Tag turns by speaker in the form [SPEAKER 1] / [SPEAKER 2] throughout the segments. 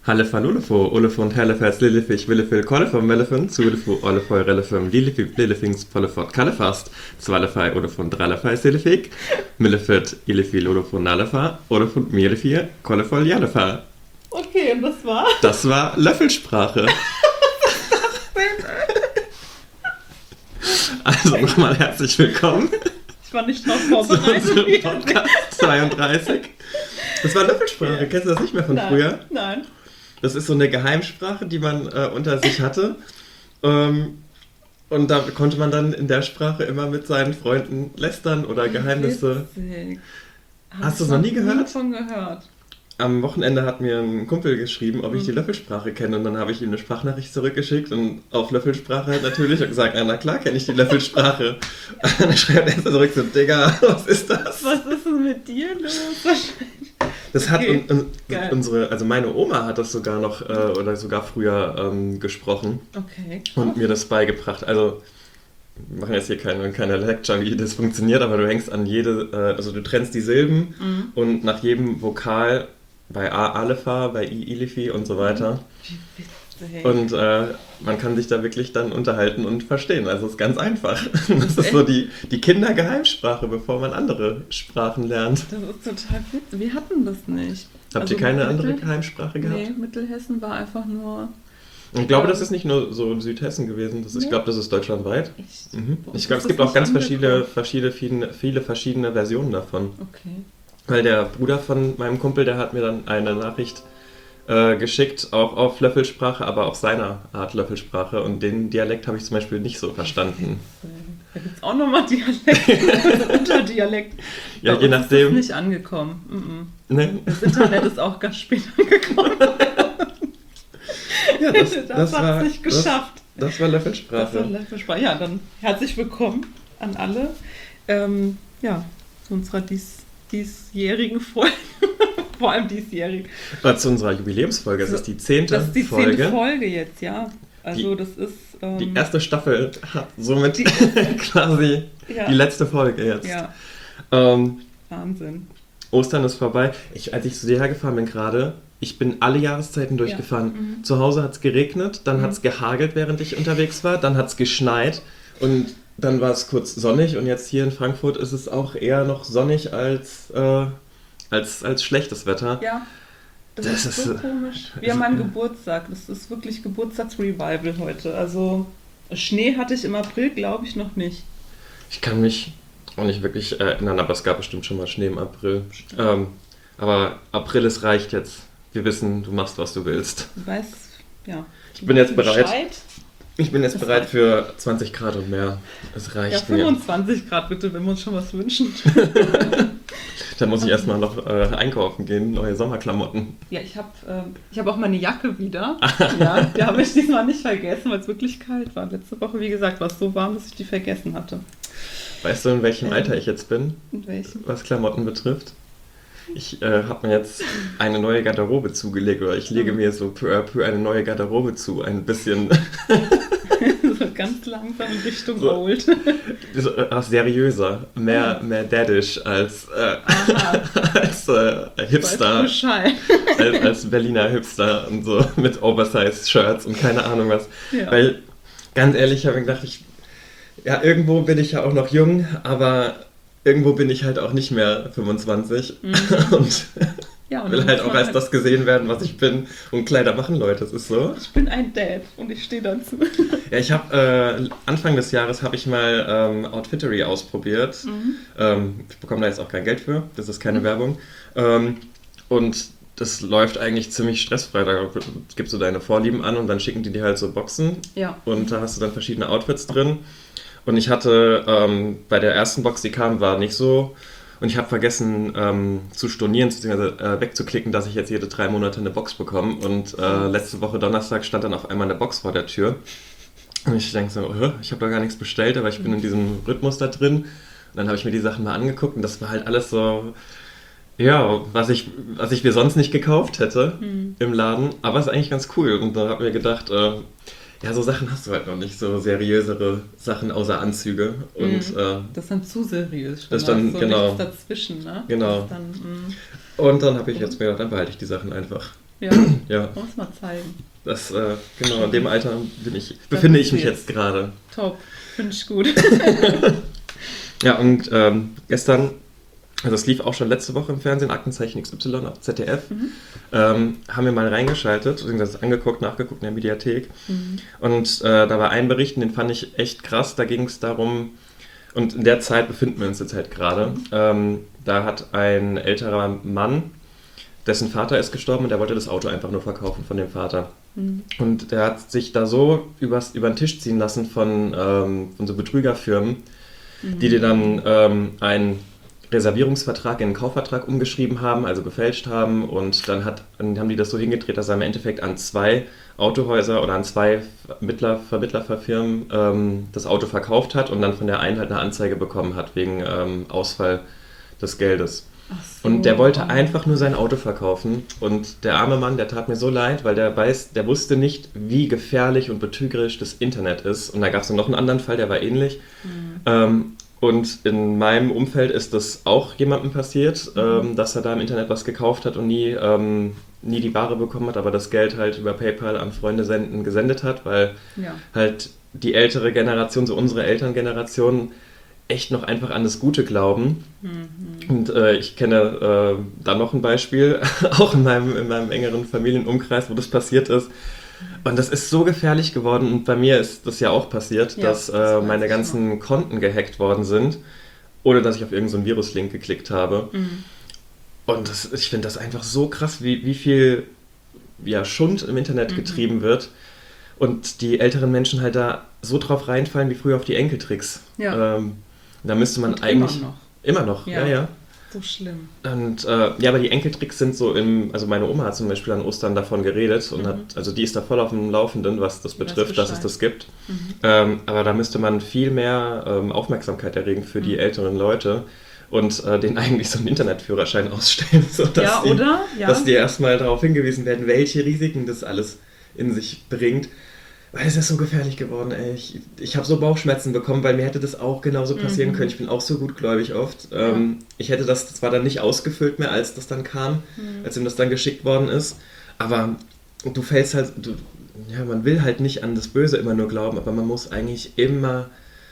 [SPEAKER 1] Hallefalulefo, Olefant, Hellefers, Lillefich, Willefil, Kollefum, Mellefin, Zulefo, Olefeu, Relefum, Lillefik, Lillefings, Pollefort, Kallefast, Zwallefei, Olefant, Drallefei, Sillefik, Millefit, Illefil, Olefant, Nalefa, Olefant, Mielefir, Kollefol, Jalefa.
[SPEAKER 2] Okay, und das war?
[SPEAKER 1] Das war Löffelsprache. Also nochmal herzlich willkommen.
[SPEAKER 2] Ich war nicht drauf
[SPEAKER 1] Zu
[SPEAKER 2] vorbereitet.
[SPEAKER 1] unserem Podcast 32. Das war Löffelsprache. Kennst du das nicht mehr von früher?
[SPEAKER 2] Nein.
[SPEAKER 1] Das ist so eine Geheimsprache, die man unter sich hatte. Und da konnte man dann in der Sprache immer mit seinen Freunden lästern oder Geheimnisse.
[SPEAKER 2] Witzig.
[SPEAKER 1] Hast du es noch nie gehört?
[SPEAKER 2] Schon gehört.
[SPEAKER 1] Am Wochenende hat mir ein Kumpel geschrieben, ob ich die Löffelsprache kenne. Und dann habe ich ihm eine Sprachnachricht zurückgeschickt und auf Löffelsprache halt natürlich und gesagt, na klar kenne ich die Löffelsprache. Und dann schreibt er zurück so, Digga, was ist das?
[SPEAKER 2] Was ist denn mit dir los?
[SPEAKER 1] Das hat
[SPEAKER 2] Okay,
[SPEAKER 1] also meine Oma hat das sogar noch oder sogar früher gesprochen
[SPEAKER 2] Okay.
[SPEAKER 1] und mir das beigebracht. Also wir machen jetzt hier keine Lecture, wie das funktioniert, aber du hängst an also du trennst die Silben und nach jedem Vokal bei A Alefa, bei I Ilifi und so weiter.
[SPEAKER 2] Wie witzig.
[SPEAKER 1] Und man kann sich da wirklich dann unterhalten und verstehen. Also es ist ganz einfach. Das ist so die Kindergeheimsprache, bevor man andere Sprachen lernt.
[SPEAKER 2] Das ist total witzig. Wir hatten das nicht.
[SPEAKER 1] Habt ihr keine andere Geheimsprache gehabt?
[SPEAKER 2] Nee, Mittelhessen war einfach nur...
[SPEAKER 1] Ich glaube, das ist nicht nur so in Südhessen gewesen. Ich glaube, das ist deutschlandweit.
[SPEAKER 2] Echt?
[SPEAKER 1] Ich glaube, es gibt auch ganz viele verschiedene Versionen davon.
[SPEAKER 2] Okay.
[SPEAKER 1] Weil der Bruder von meinem Kumpel, der hat mir dann eine Nachricht geschickt, auch auf Löffelsprache, aber auf seiner Art Löffelsprache. Und den Dialekt habe ich zum Beispiel nicht so verstanden.
[SPEAKER 2] Da gibt es auch nochmal Dialekt, Unterdialekt.
[SPEAKER 1] Ja,
[SPEAKER 2] Bei
[SPEAKER 1] je
[SPEAKER 2] uns
[SPEAKER 1] nachdem.
[SPEAKER 2] ist das nicht angekommen.
[SPEAKER 1] Ne?
[SPEAKER 2] Das Internet ist auch ganz spät angekommen.
[SPEAKER 1] Ja,
[SPEAKER 2] das hat sich geschafft.
[SPEAKER 1] Das war Löffelsprache.
[SPEAKER 2] Das war Löffelsprache. Ja, dann herzlich willkommen an alle. Zu unserer diesjährigen Folge. Vor allem diesjährig.
[SPEAKER 1] Zu unserer Jubiläumsfolge. Das ist die 10.
[SPEAKER 2] Das ist die 10.
[SPEAKER 1] Folge.
[SPEAKER 2] Folge jetzt, ja. Also das ist...
[SPEAKER 1] Die erste Staffel hat somit quasi die letzte Folge jetzt.
[SPEAKER 2] Ja. Wahnsinn.
[SPEAKER 1] Ostern ist vorbei. Als ich zu dir hergefahren bin gerade, ich bin alle Jahreszeiten durchgefahren. Zu Hause hat es geregnet, dann hat es gehagelt, während ich unterwegs war, dann hat es geschneit und dann war es kurz sonnig und jetzt hier in Frankfurt ist es auch eher noch sonnig als schlechtes Wetter.
[SPEAKER 2] Ja, das ist so komisch. Wir haben einen Geburtstag, das ist wirklich Geburtstagsrevival heute. Also Schnee hatte ich im April, glaube ich, noch nicht.
[SPEAKER 1] Ich kann mich auch nicht wirklich erinnern, aber es gab bestimmt schon mal Schnee im April. Aber April, es reicht jetzt. Wir wissen, du machst, was du willst.
[SPEAKER 2] Du weißt, ja.
[SPEAKER 1] Ich bin jetzt bereit.
[SPEAKER 2] Bescheid.
[SPEAKER 1] Ich bin jetzt bereit für 20 Grad und mehr. Es reicht
[SPEAKER 2] Ja,
[SPEAKER 1] mir.
[SPEAKER 2] 25 Grad bitte, wenn wir uns schon was wünschen.
[SPEAKER 1] Dann muss ich erstmal noch einkaufen gehen, neue Sommerklamotten.
[SPEAKER 2] Ja, ich hab auch meine Jacke wieder. Ja, die habe ich diesmal nicht vergessen, weil es wirklich kalt war. Letzte Woche, wie gesagt, war es so warm, dass ich die vergessen hatte.
[SPEAKER 1] Weißt du, in welchem Alter ich jetzt bin,
[SPEAKER 2] In welchem?
[SPEAKER 1] was Klamotten betrifft? Ich habe mir jetzt eine neue Garderobe zugelegt oder ich lege mir so peu à peu eine neue Garderobe zu, ein bisschen
[SPEAKER 2] So ganz langsam in Richtung
[SPEAKER 1] So.
[SPEAKER 2] Old.
[SPEAKER 1] seriöser, mehr daddish als Hipster,
[SPEAKER 2] Weißt du Bescheid.
[SPEAKER 1] als Berliner Hipster und so mit Oversize-Shirts und keine Ahnung was.
[SPEAKER 2] Ja.
[SPEAKER 1] Weil, ganz ehrlich, habe ich gedacht, irgendwo bin ich ja auch noch jung, aber irgendwo bin ich halt auch nicht mehr 25 und
[SPEAKER 2] Ja, und
[SPEAKER 1] will
[SPEAKER 2] dann
[SPEAKER 1] halt
[SPEAKER 2] muss
[SPEAKER 1] auch
[SPEAKER 2] man
[SPEAKER 1] als das gesehen werden, was ich bin. Und Kleider machen Leute, das ist so.
[SPEAKER 2] Ich bin ein Dad und ich stehe dazu.
[SPEAKER 1] Ja, ich habe Anfang des Jahres habe ich mal Outfittery ausprobiert. Ich bekomme da jetzt auch kein Geld für, das ist keine Werbung. Und das läuft eigentlich ziemlich stressfrei. Da gibst du deine Vorlieben an und dann schicken die dir halt so Boxen.
[SPEAKER 2] Ja.
[SPEAKER 1] Und da hast du dann verschiedene Outfits drin. Und ich hatte bei der ersten Box, die kam, war nicht so. Und ich habe vergessen zu stornieren, beziehungsweise wegzuklicken, dass ich jetzt jede 3 Monate eine Box bekomme. Und letzte Woche Donnerstag stand dann auf einmal eine Box vor der Tür. Und ich denke so, ich habe da gar nichts bestellt, aber ich bin in diesem Rhythmus da drin. Und dann habe ich mir die Sachen mal angeguckt und das war halt alles so, ja, was ich mir sonst nicht gekauft hätte im Laden. Aber es ist eigentlich ganz cool. Und da habe ich mir gedacht, ja, so Sachen hast du halt noch nicht, so seriösere Sachen außer Anzüge. Und,
[SPEAKER 2] das ist dann zu seriös schon.
[SPEAKER 1] Das dann,
[SPEAKER 2] so
[SPEAKER 1] genau.
[SPEAKER 2] nichts dazwischen, ne?
[SPEAKER 1] Genau.
[SPEAKER 2] Das dann,
[SPEAKER 1] und dann habe ich jetzt mir gedacht, dann behalte ich die Sachen einfach.
[SPEAKER 2] Ja,
[SPEAKER 1] Ja,
[SPEAKER 2] muss mal zeigen.
[SPEAKER 1] das, genau, in dem Alter befinde ich mich jetzt gerade.
[SPEAKER 2] Top, finde ich gut.
[SPEAKER 1] Ja, und gestern, also es lief auch schon letzte Woche im Fernsehen, Aktenzeichen XY auf ZDF, haben wir mal reingeschaltet, beziehungsweise angeguckt, nachgeguckt in der Mediathek. Und da war ein Bericht, den fand ich echt krass, da ging es darum, und in der Zeit befinden wir uns jetzt halt gerade, da hat ein älterer Mann, dessen Vater ist gestorben und der wollte das Auto einfach nur verkaufen von dem Vater. Und der hat sich da so über den Tisch ziehen lassen von so Betrügerfirmen, die dir dann einen Reservierungsvertrag in einen Kaufvertrag umgeschrieben haben, also gefälscht haben, und dann haben die das so hingedreht, dass er im Endeffekt an 2 Autohäuser oder an 2 Vermittlerfirmen das Auto verkauft hat und dann von der einen halt eine Anzeige bekommen hat wegen Ausfall des Geldes.
[SPEAKER 2] Ach so.
[SPEAKER 1] Und der wollte einfach nur sein Auto verkaufen und der arme Mann, der tat mir so leid, weil der wusste nicht, wie gefährlich und betrügerisch das Internet ist. Und da gab es noch einen anderen Fall, der war ähnlich. Und in meinem Umfeld ist das auch jemandem passiert, dass er da im Internet was gekauft hat und nie die Ware bekommen hat, aber das Geld halt über PayPal an Freunde gesendet hat, weil halt die ältere Generation, so unsere Elterngeneration, echt noch einfach an das Gute glauben. Und ich kenne da noch ein Beispiel, auch in meinem engeren Familienumkreis, wo das passiert ist. Und das ist so gefährlich geworden, und bei mir ist das ja auch passiert, dass meine ganzen Konten gehackt worden sind, ohne dass ich auf irgendeinen Viruslink geklickt habe. Und ich finde das einfach so krass, wie viel Schund im Internet getrieben wird. Und die älteren Menschen halt da so drauf reinfallen wie früher auf die Enkeltricks.
[SPEAKER 2] Ja.
[SPEAKER 1] Da müsste man
[SPEAKER 2] Und
[SPEAKER 1] eigentlich...
[SPEAKER 2] immer noch.
[SPEAKER 1] Immer noch, ja.
[SPEAKER 2] So schlimm.
[SPEAKER 1] Und aber die Enkeltricks sind so also meine Oma hat zum Beispiel an Ostern davon geredet und die ist da voll auf dem Laufenden, was das betrifft, dass es das gibt. Aber da müsste man viel mehr Aufmerksamkeit erregen für die älteren Leute und denen eigentlich so einen Internetführerschein ausstellen, sodass dass die erstmal darauf hingewiesen werden, welche Risiken das alles in sich bringt. Weil es ist so gefährlich geworden, ey. Ich habe so Bauchschmerzen bekommen, weil mir hätte das auch genauso passieren können. Ich bin auch so gutgläubig oft. Ich hätte das zwar dann nicht ausgefüllt mehr, als das dann kam, als ihm das dann geschickt worden ist. Aber du fällst halt, man will halt nicht an das Böse immer nur glauben, aber man muss eigentlich immer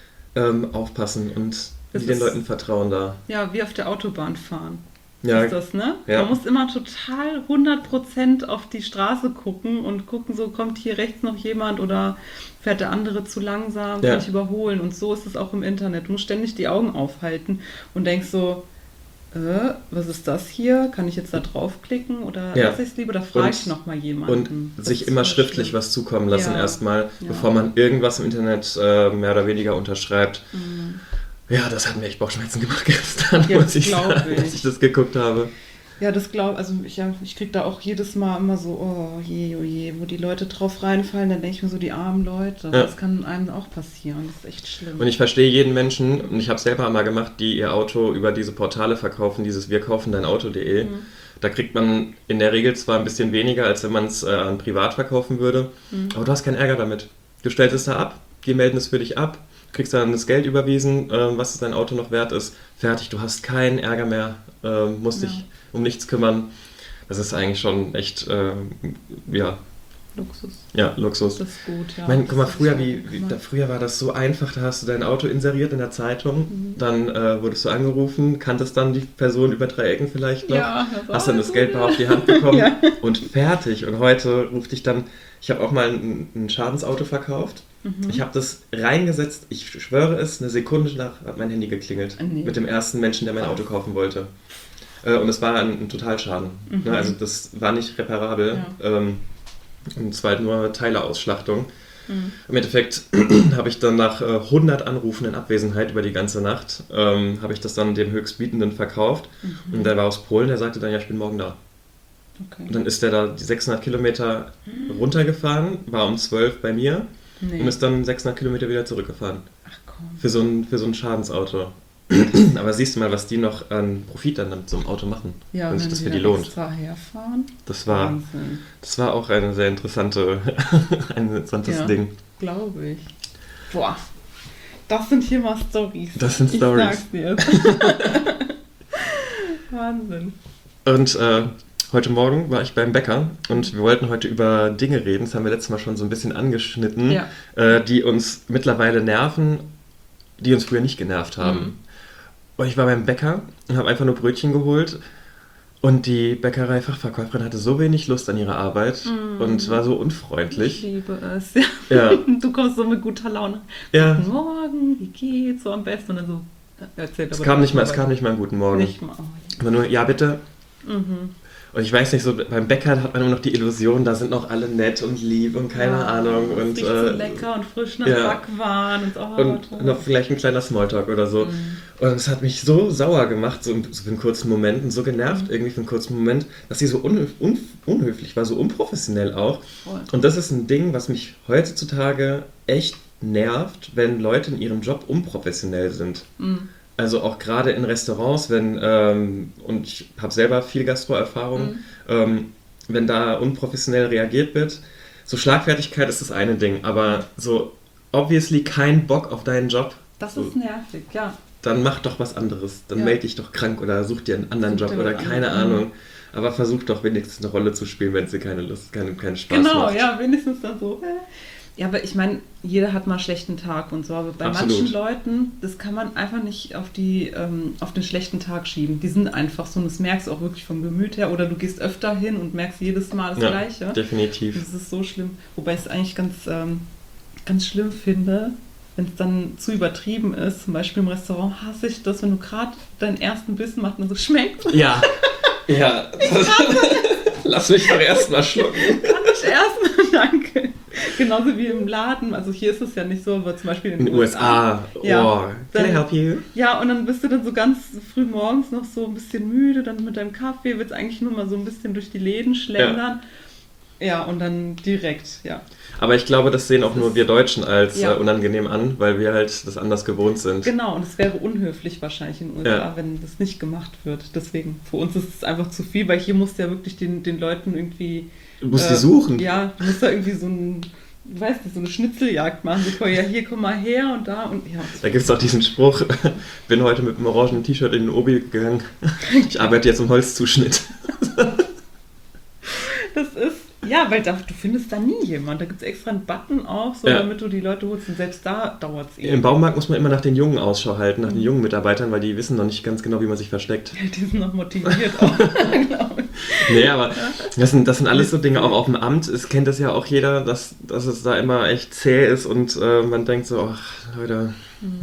[SPEAKER 1] aufpassen und den Leuten vertrauen da.
[SPEAKER 2] Ja, wie auf der Autobahn fahren.
[SPEAKER 1] Ja,
[SPEAKER 2] ist das, ne?
[SPEAKER 1] Ja.
[SPEAKER 2] Man muss immer total 100% auf die Straße gucken und gucken, so kommt hier rechts noch jemand oder fährt der andere zu langsam, kann ich überholen. Und so ist es auch im Internet. Du musst ständig die Augen aufhalten und denkst so, was ist das hier? Kann ich jetzt da draufklicken oder lasse ich es lieber? Da frage ich nochmal jemanden.
[SPEAKER 1] Und sich immer schriftlich was zukommen lassen erstmal, bevor man irgendwas im Internet mehr oder weniger unterschreibt. Ja, das hat mir echt Bauchschmerzen gemacht gestern, muss ich sagen, als ich das geguckt habe.
[SPEAKER 2] Ja, ich kriege da auch jedes Mal immer so, oh je, wo die Leute drauf reinfallen, dann denke ich mir so, die armen Leute, das kann einem auch passieren, das ist echt schlimm.
[SPEAKER 1] Und ich verstehe jeden Menschen, und ich habe es selber einmal gemacht, die ihr Auto über diese Portale verkaufen, dieses wirkaufendeinauto.de. Da kriegt man in der Regel zwar ein bisschen weniger, als wenn man es an privat verkaufen würde, aber du hast keinen Ärger damit. Du stellst es da ab, die melden es für dich ab, kriegst dann das Geld überwiesen, was dein Auto noch wert ist, fertig, du hast keinen Ärger mehr, musst dich um nichts kümmern. Das ist eigentlich schon echt,
[SPEAKER 2] Luxus.
[SPEAKER 1] Ja, Luxus.
[SPEAKER 2] Das ist gut, ja.
[SPEAKER 1] Ich meine, guck mal, früher war das so einfach, da hast du dein Auto inseriert in der Zeitung, dann wurdest du angerufen, kanntest dann die Person über 3 Ecken vielleicht noch, hast dann das Geld auf die Hand bekommen und fertig. Und heute ruft dich dann, ich habe auch mal ein Schadensauto verkauft. Ich habe das reingesetzt, ich schwöre es, eine Sekunde nach hat mein Handy geklingelt. Mit dem ersten Menschen, der mein Auto kaufen wollte. Und es war ein Totalschaden. Also das war nicht reparabel. Und es war halt nur Teileausschlachtung. Im Endeffekt habe ich dann nach 100 Anrufen in Abwesenheit über die ganze Nacht, habe ich das dann dem Höchstbietenden verkauft. Und der war aus Polen, der sagte dann, ja, ich bin morgen da.
[SPEAKER 2] Okay.
[SPEAKER 1] Und dann ist der da die 600 Kilometer runtergefahren, war um 12 bei mir und ist dann 600 Kilometer wieder zurückgefahren.
[SPEAKER 2] Ach komm.
[SPEAKER 1] Für so ein Schadensauto. Aber siehst du mal, was die noch an Profit dann mit so einem Auto machen, wenn sich das für die lohnt.
[SPEAKER 2] Extra herfahren.
[SPEAKER 1] Das war auch eine sehr interessantes Ding.
[SPEAKER 2] Glaube ich. Boah, das sind hier mal Storys.
[SPEAKER 1] Das sind Storys.
[SPEAKER 2] Ich sag's dir. Wahnsinn.
[SPEAKER 1] Und heute Morgen war ich beim Bäcker und wir wollten heute über Dinge reden, das haben wir letztes Mal schon so ein bisschen angeschnitten, die uns mittlerweile nerven, die uns früher nicht genervt haben. Und ich war beim Bäcker und habe einfach nur Brötchen geholt und die Bäckereifachverkäuferin hatte so wenig Lust an ihrer Arbeit und war so unfreundlich.
[SPEAKER 2] Ich liebe es. Ja. Du kommst so mit guter Laune.
[SPEAKER 1] Ja.
[SPEAKER 2] Guten Morgen, wie geht's? So am besten. Und dann so, erzählt
[SPEAKER 1] es kam nicht mal einen guten Morgen.
[SPEAKER 2] Nicht mal.
[SPEAKER 1] Aber nur, ja bitte. Und ich weiß nicht, so beim Bäcker hat man immer noch die Illusion, da sind noch alle nett und lieb und keine Ahnung. Und
[SPEAKER 2] riecht so lecker und frisch nach Backwaren
[SPEAKER 1] und noch vielleicht ein kleiner Smalltalk oder so. Und es hat mich so sauer gemacht, so für einen kurzen Moment und so genervt irgendwie für einen kurzen Moment, dass sie so unhöflich war, so unprofessionell auch. Voll. Und das ist ein Ding, was mich heutzutage echt nervt, wenn Leute in ihrem Job unprofessionell sind. Also auch gerade in Restaurants, und ich habe selber viel Gastro-Erfahrung, wenn da unprofessionell reagiert wird, so Schlagfertigkeit ist das eine Ding, aber so obviously kein Bock auf deinen Job.
[SPEAKER 2] Das ist nervig, ja.
[SPEAKER 1] Dann mach doch was anderes, dann melde dich doch krank oder such dir einen anderen Job oder keine Ahnung. Aber versuch doch wenigstens eine Rolle zu spielen, wenn es dir keinen Spaß macht.
[SPEAKER 2] Genau, ja, wenigstens dann so. Ja, aber ich meine, jeder hat mal einen schlechten Tag und so, aber bei manchen Leuten, das kann man einfach nicht auf den schlechten Tag schieben. Die sind einfach so und das merkst du auch wirklich vom Gemüt her oder du gehst öfter hin und merkst jedes Mal das Gleiche.
[SPEAKER 1] Definitiv.
[SPEAKER 2] Das ist so schlimm. Wobei ich es eigentlich ganz schlimm finde, wenn es dann zu übertrieben ist. Zum Beispiel im Restaurant hasse ich das, wenn du gerade deinen ersten Bissen machst und so schmeckt.
[SPEAKER 1] Ja. Lass mich doch erstmal schlucken.
[SPEAKER 2] Kann ich erstmal, danke. Genauso wie im Laden, also hier ist es ja nicht so, aber zum Beispiel in den USA. Can I help you? Ja, und dann bist du dann so ganz früh morgens noch so ein bisschen müde, dann mit deinem Kaffee willst eigentlich nur mal so ein bisschen durch die Läden schlendern. Ja, und dann direkt,
[SPEAKER 1] Aber ich glaube, das sehen auch nur wir Deutschen als unangenehm an, weil wir halt das anders gewohnt sind.
[SPEAKER 2] Genau, und es wäre unhöflich wahrscheinlich in den USA, wenn das nicht gemacht wird. Deswegen, für uns ist es einfach zu viel, weil hier musst du ja wirklich den Leuten irgendwie...
[SPEAKER 1] Du musst die suchen.
[SPEAKER 2] Ja, du musst da irgendwie so eine Schnitzeljagd machen. So, ja, hier, komm mal her und da und ja.
[SPEAKER 1] Da gibt es auch diesen Spruch, bin heute mit einem orangenen T-Shirt in den Obi gegangen. Ich arbeite jetzt im Holzzuschnitt.
[SPEAKER 2] Das ist... Ja, weil du findest da nie jemand. Da gibt es extra einen Button auch, so, damit du die Leute holst. Und selbst da dauert es
[SPEAKER 1] Im Baumarkt muss man immer nach den Jungen Ausschau halten, nach den jungen Mitarbeitern, weil die wissen noch nicht ganz genau, wie man sich versteckt.
[SPEAKER 2] Ja, die sind noch motiviert auch, glaube ich.
[SPEAKER 1] Nee, aber das sind alles so Dinge, auch auf dem Amt. Es kennt das ja auch jeder, dass es da immer echt zäh ist und man denkt so, ach, Leute,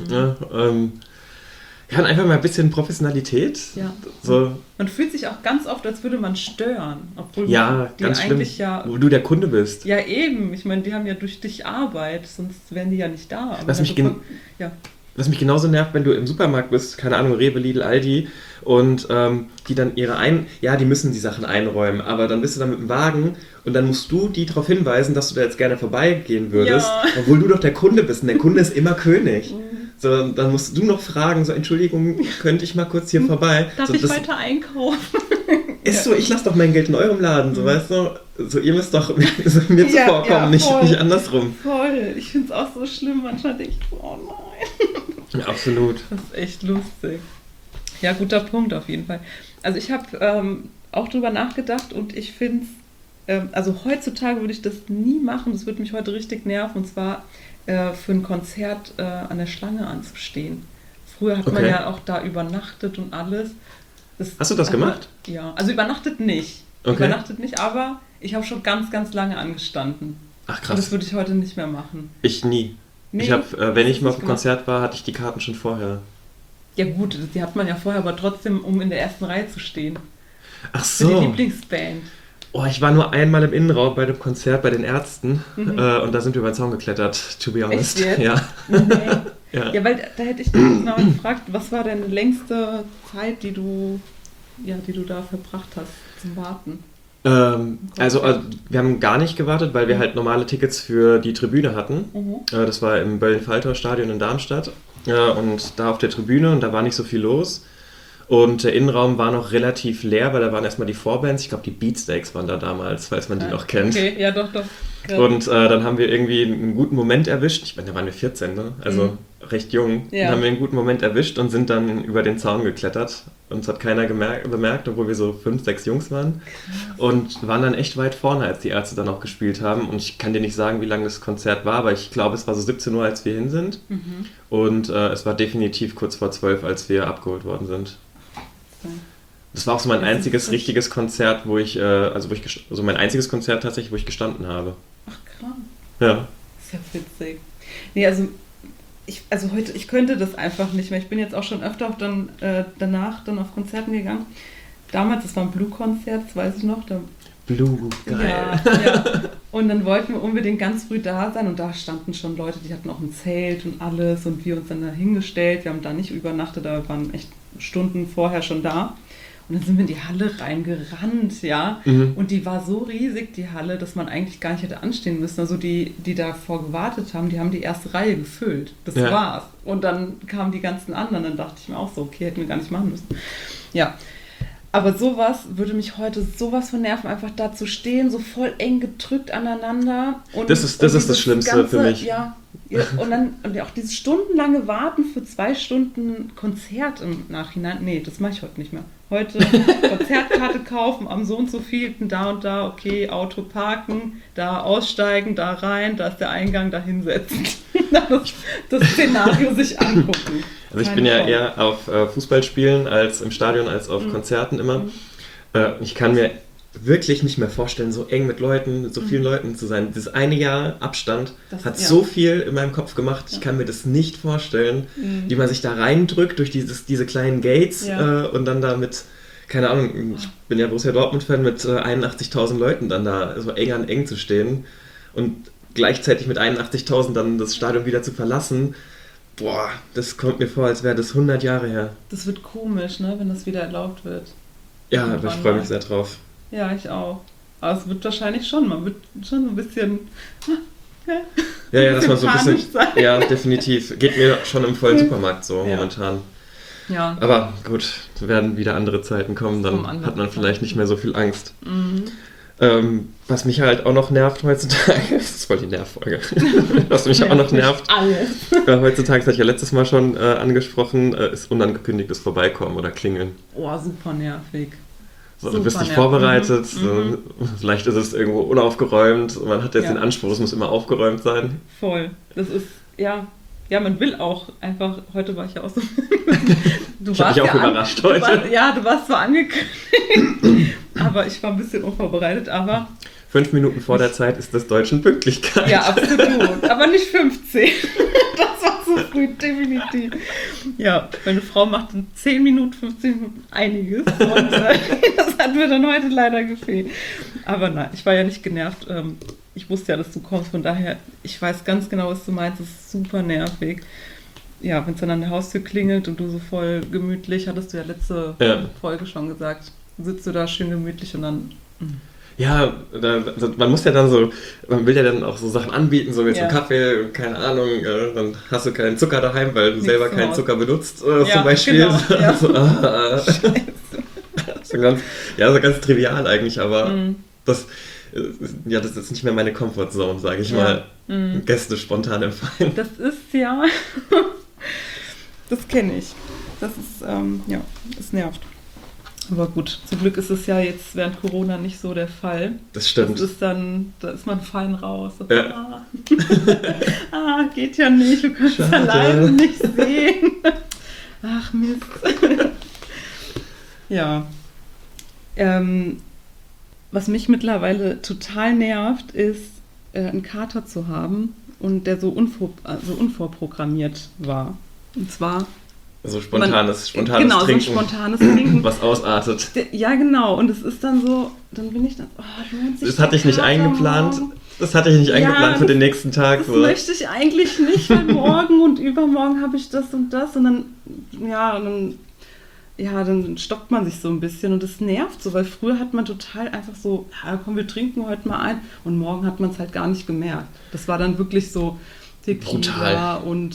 [SPEAKER 1] und einfach mal ein bisschen Professionalität.
[SPEAKER 2] Ja.
[SPEAKER 1] So.
[SPEAKER 2] Man fühlt sich auch ganz oft, als würde man stören. Obwohl die
[SPEAKER 1] ganz
[SPEAKER 2] eigentlich
[SPEAKER 1] schlimm, wo du der Kunde bist.
[SPEAKER 2] Ja, eben. Ich meine, die haben ja durch dich Arbeit, sonst wären die ja nicht da. Aber
[SPEAKER 1] was mich genauso nervt, wenn du im Supermarkt bist, keine Ahnung, Rewe, Lidl, Aldi, und die dann die müssen die Sachen einräumen, aber dann bist du da mit dem Wagen und dann musst du die darauf hinweisen, dass du da jetzt gerne vorbeigehen würdest, obwohl du doch der Kunde bist und der Kunde ist immer König. So, dann musst du noch fragen, so, Entschuldigung, könnte ich mal kurz hier vorbei?
[SPEAKER 2] Darf ich weiter einkaufen?
[SPEAKER 1] Ist so, ich lasse doch mein Geld in eurem Laden, so, weißt du? So, ihr müsst doch mir zuvorkommen, nicht andersrum.
[SPEAKER 2] Voll, ich finde es auch so schlimm, manchmal denke ich, oh nein.
[SPEAKER 1] Ja, absolut.
[SPEAKER 2] Das ist echt lustig. Ja, guter Punkt auf jeden Fall. Also ich habe auch drüber nachgedacht und ich finde es, also heutzutage würde ich das nie machen, das würde mich heute richtig nerven, und zwar für ein Konzert an der Schlange anzustehen. Früher hat man ja auch da übernachtet und alles.
[SPEAKER 1] Hast du das gemacht?
[SPEAKER 2] Ja, also übernachtet nicht. Aber ich habe schon ganz, ganz lange angestanden.
[SPEAKER 1] Ach krass.
[SPEAKER 2] Und das würde ich heute nicht mehr machen.
[SPEAKER 1] Ich nie. Nee, ich habe, wenn ich mal auf dem Konzert war, hatte ich die Karten schon vorher.
[SPEAKER 2] Ja gut, die hat man ja vorher, aber trotzdem, um in der ersten Reihe zu stehen.
[SPEAKER 1] Ach so.
[SPEAKER 2] Für die Lieblingsband.
[SPEAKER 1] Oh, ich war nur einmal im Innenraum bei dem Konzert bei den Ärzten und da sind wir über den Zaun geklettert, to be honest.
[SPEAKER 2] Echt jetzt?
[SPEAKER 1] Ja.
[SPEAKER 2] Nee. Ja, weil da hätte ich dich genau gefragt, was war deine längste Zeit, die du da verbracht hast zum Warten?
[SPEAKER 1] Also wir haben gar nicht gewartet, weil wir halt normale Tickets für die Tribüne hatten. Das war im Böllen-Falter-Stadion in Darmstadt. Und da auf der Tribüne, und da war nicht so viel los. Und der Innenraum war noch relativ leer, weil da waren erstmal die Vorbands. Ich glaube, die Beatsteaks waren da damals, falls man die noch kennt.
[SPEAKER 2] Okay, ja, doch.
[SPEAKER 1] Und dann haben wir irgendwie einen guten Moment erwischt. Ich meine, da waren wir 14, ne? Also recht jung, und haben wir einen guten Moment erwischt und sind dann über den Zaun geklettert. Uns hat keiner bemerkt, obwohl wir so 5, 6 Jungs waren. Und waren dann echt weit vorne, als die Ärzte dann auch gespielt haben. Und ich kann dir nicht sagen, wie lange das Konzert war, aber ich glaube, es war so 17 Uhr, als wir hin sind. Und es war definitiv kurz vor 12, als wir abgeholt worden sind. Das war auch so mein einziges richtiges Konzert, also mein einziges Konzert tatsächlich, wo ich gestanden habe.
[SPEAKER 2] Ach, krass.
[SPEAKER 1] Ja.
[SPEAKER 2] Ist ja witzig. Nee, also heute, ich könnte das einfach nicht mehr. Ich bin jetzt auch schon öfter danach auf Konzerten gegangen. Damals, das war ein Blue-Konzert, das weiß ich noch.
[SPEAKER 1] Blue, geil.
[SPEAKER 2] Ja. Und dann wollten wir unbedingt ganz früh da sein und da standen schon Leute, die hatten auch ein Zelt und alles und wir uns dann da hingestellt. Wir haben da nicht übernachtet, da waren echt Stunden vorher schon da. Und dann sind wir in die Halle reingerannt, ja. Und die war so riesig, die Halle, dass man eigentlich gar nicht hätte anstehen müssen. Also die davor gewartet haben, die haben die erste Reihe gefüllt. Das war's. Und dann kamen die ganzen anderen. Dann dachte ich mir auch so, okay, hätten wir gar nicht machen müssen. Ja. Aber sowas würde mich heute sowas von nerven, einfach da zu stehen, so voll eng gedrückt aneinander.
[SPEAKER 1] Das ist das Schlimmste für mich.
[SPEAKER 2] Ja, und auch dieses stundenlange Warten für 2 Stunden Konzert im Nachhinein. Nee, das mache ich heute nicht mehr. Heute Konzertkarte kaufen, am so und so vielten, da und da, okay, Auto parken, da aussteigen, da rein, da ist der Eingang, da hinsetzen. das Szenario sich angucken.
[SPEAKER 1] Also ich bin ja eher auf Fußballspielen als im Stadion, als auf Konzerten immer. Ich kann mir wirklich nicht mehr vorstellen, so eng mit so vielen Leuten zu sein. Dieses eine Jahr Abstand hat so viel in meinem Kopf gemacht. Ich kann mir das nicht vorstellen, wie man sich da reindrückt durch diese kleinen Gates und dann da mit, keine Ahnung, ich bin ja Borussia Dortmund-Fan, mit 81.000 Leuten dann da so eng an eng zu stehen und gleichzeitig mit 81.000 dann das Stadion wieder zu verlassen. Boah, das kommt mir vor, als wäre das 100 Jahre her.
[SPEAKER 2] Das wird komisch, ne, wenn das wieder erlaubt wird.
[SPEAKER 1] Ja, aber ich freue mich sehr drauf.
[SPEAKER 2] Ja, ich auch. Aber es wird wahrscheinlich schon, man wird schon so ein bisschen...
[SPEAKER 1] Ja, dass man so ein bisschen... Sein. Ja, definitiv. Geht mir schon im vollen Supermarkt so momentan.
[SPEAKER 2] Ja.
[SPEAKER 1] Aber gut, werden wieder andere Zeiten kommen, dann hat man vielleicht nicht mehr so viel Angst. Was mich halt auch noch nervt heutzutage, das ist voll die Nervfolge, was mich auch noch nervt, heutzutage, das hatte ich ja letztes Mal schon angesprochen, ist unangekündigtes Vorbeikommen oder Klingeln.
[SPEAKER 2] Oh, super nervig.
[SPEAKER 1] So, du bist nicht vorbereitet, vielleicht ist es irgendwo unaufgeräumt, man hat jetzt den Anspruch, es muss immer aufgeräumt sein.
[SPEAKER 2] Voll, das ist, ja, man will auch einfach, heute war ich ja auch so...
[SPEAKER 1] Ich habe mich auch überrascht heute.
[SPEAKER 2] Du warst zwar angekündigt, aber ich war ein bisschen unvorbereitet, aber...
[SPEAKER 1] 5 Minuten vor der Zeit ist das Deutschen Pünktlichkeit.
[SPEAKER 2] Ja, absolut, aber nicht 15. Das war zu früh, definitiv. Ja, meine Frau macht in 10 Minuten, 15 Minuten einiges und das hat mir dann heute leider gefehlt. Aber nein, ich war ja nicht genervt. Ich wusste ja, dass du kommst, von daher, ich weiß ganz genau, was du meinst, das ist super nervig. Ja, wenn es dann an der Haustür klingelt und du so voll gemütlich, hattest du ja letzte Folge schon gesagt, sitzt du da schön gemütlich und dann...
[SPEAKER 1] Ja, man muss ja dann so, man will ja dann auch so Sachen anbieten, so jetzt einen Kaffee, keine Ahnung, dann hast du keinen Zucker daheim, weil du selber keinen Zucker benutzt, zum Beispiel. Genau, so ganz trivial eigentlich, aber das ist nicht mehr meine Comfortzone, sage ich mal. Gäste spontan empfangen.
[SPEAKER 2] Das ist das kenne ich. Das ist, es nervt. Aber gut, zum Glück ist es ja jetzt während Corona nicht so der Fall.
[SPEAKER 1] Das stimmt.
[SPEAKER 2] Da ist man fein raus. Geht ja nicht, du kannst alleine nicht sehen. Ach Mist. Ja. Was mich mittlerweile total nervt, ist, einen Kater zu haben und der so unvorprogrammiert war. Und zwar...
[SPEAKER 1] So spontanes
[SPEAKER 2] Trinken.
[SPEAKER 1] So
[SPEAKER 2] ein spontanes Trinken.
[SPEAKER 1] Was ausartet.
[SPEAKER 2] Ja, genau. Und es ist dann so, dann bin ich dann, lohnt sich
[SPEAKER 1] das hatte ich nicht eingeplant. Das hatte ich nicht eingeplant für den nächsten Tag.
[SPEAKER 2] Das möchte ich eigentlich nicht, weil morgen und übermorgen habe ich das und das. Und dann stoppt man sich so ein bisschen und das nervt so, weil früher hat man total einfach so, komm, wir trinken heute mal ein und morgen hat man es halt gar nicht gemerkt. Das war dann wirklich so Tequila und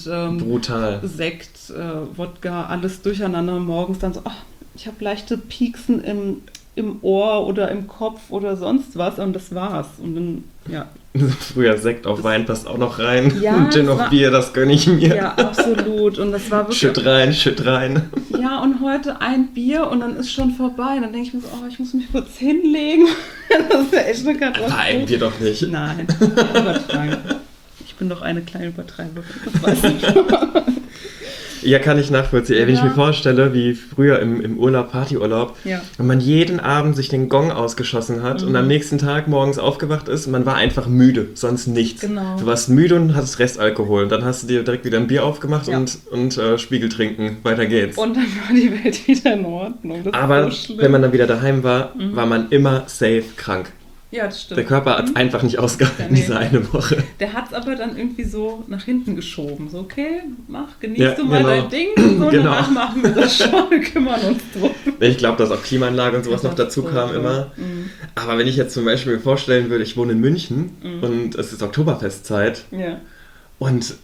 [SPEAKER 2] Sekt, Wodka, alles durcheinander morgens dann so, ich habe leichte Pieksen im Ohr oder im Kopf oder sonst was und das war's. Und dann, ja.
[SPEAKER 1] Früher Sekt auf Wein passt auch noch rein.
[SPEAKER 2] Ja,
[SPEAKER 1] Gin auf Bier, das gönne ich mir.
[SPEAKER 2] Ja, absolut. Und das war wirklich...
[SPEAKER 1] Schütt rein.
[SPEAKER 2] Ja, und heute ein Bier und dann ist schon vorbei. Und dann denke ich mir so, ich muss mich kurz hinlegen. Das ist ja echt eine Katastrophe.
[SPEAKER 1] Nein, wir doch nicht.
[SPEAKER 2] Nein, übertreiben. Ich bin doch eine kleine Übertreiberin, das weiß ich.
[SPEAKER 1] Ja, kann ich nachvollziehen. Wenn ich mir vorstelle, wie früher im Urlaub, Partyurlaub, wenn man jeden Abend sich den Gong ausgeschossen hat und am nächsten Tag morgens aufgewacht ist, man war einfach müde, sonst nichts.
[SPEAKER 2] Genau.
[SPEAKER 1] Du warst müde und hattest Restalkohol. Und dann hast du dir direkt wieder ein Bier aufgemacht und Spiegel trinken. Weiter geht's.
[SPEAKER 2] Und dann war die Welt wieder in Ordnung. Das
[SPEAKER 1] aber
[SPEAKER 2] ist so schlimm.
[SPEAKER 1] wenn man dann wieder daheim war, war man immer safe krank.
[SPEAKER 2] Ja, das stimmt.
[SPEAKER 1] Der Körper hat es einfach nicht ausgehalten, diese eine Woche.
[SPEAKER 2] Der hat es aber dann irgendwie so nach hinten geschoben. So, okay, genieß du mal dein Ding. So, danach machen wir das schon, wir kümmern uns drum.
[SPEAKER 1] Ich glaube, dass auch Klimaanlage und sowas noch dazu kam immer. Aber wenn ich jetzt zum Beispiel mir vorstellen würde, ich wohne in München und es ist Oktoberfestzeit und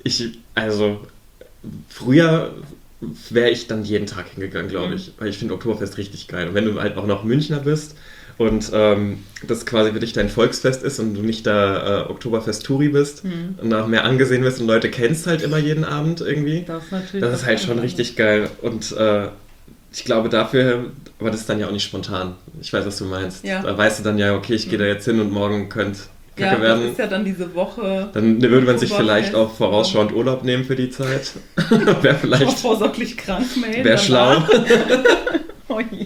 [SPEAKER 1] früher wäre ich dann jeden Tag hingegangen, glaube ich. Weil ich finde Oktoberfest richtig geil. Und wenn du halt auch noch Münchner bist, und das quasi für dich dein Volksfest ist und du nicht da Oktoberfest-Touri bist und auch mehr angesehen wirst und Leute kennst halt immer jeden Abend irgendwie. Das ist halt schon richtig geil. Und ich glaube dafür, aber das ist dann ja auch nicht spontan. Ich weiß, was du meinst. Ja. Da weißt du dann ja, okay, ich gehe da jetzt hin und morgen könnte Kacke werden.
[SPEAKER 2] Das ist ja dann diese Woche.
[SPEAKER 1] Dann würde man sich vielleicht auch vorausschauend Urlaub nehmen für die Zeit. Wäre vielleicht...
[SPEAKER 2] vorsorglich krank melden.
[SPEAKER 1] Wäre schlau.
[SPEAKER 2] Oh je.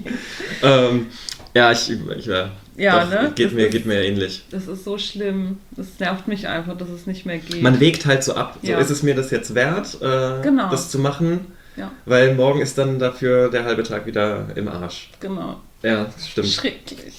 [SPEAKER 1] Geht mir ähnlich.
[SPEAKER 2] Das ist so schlimm. Das nervt mich einfach, dass es nicht mehr geht.
[SPEAKER 1] Man wägt halt so ab. So, ist es mir das jetzt wert, das zu machen?
[SPEAKER 2] Ja.
[SPEAKER 1] Weil morgen ist dann dafür der halbe Tag wieder im Arsch.
[SPEAKER 2] Genau.
[SPEAKER 1] Ja, das stimmt.
[SPEAKER 2] Schrecklich.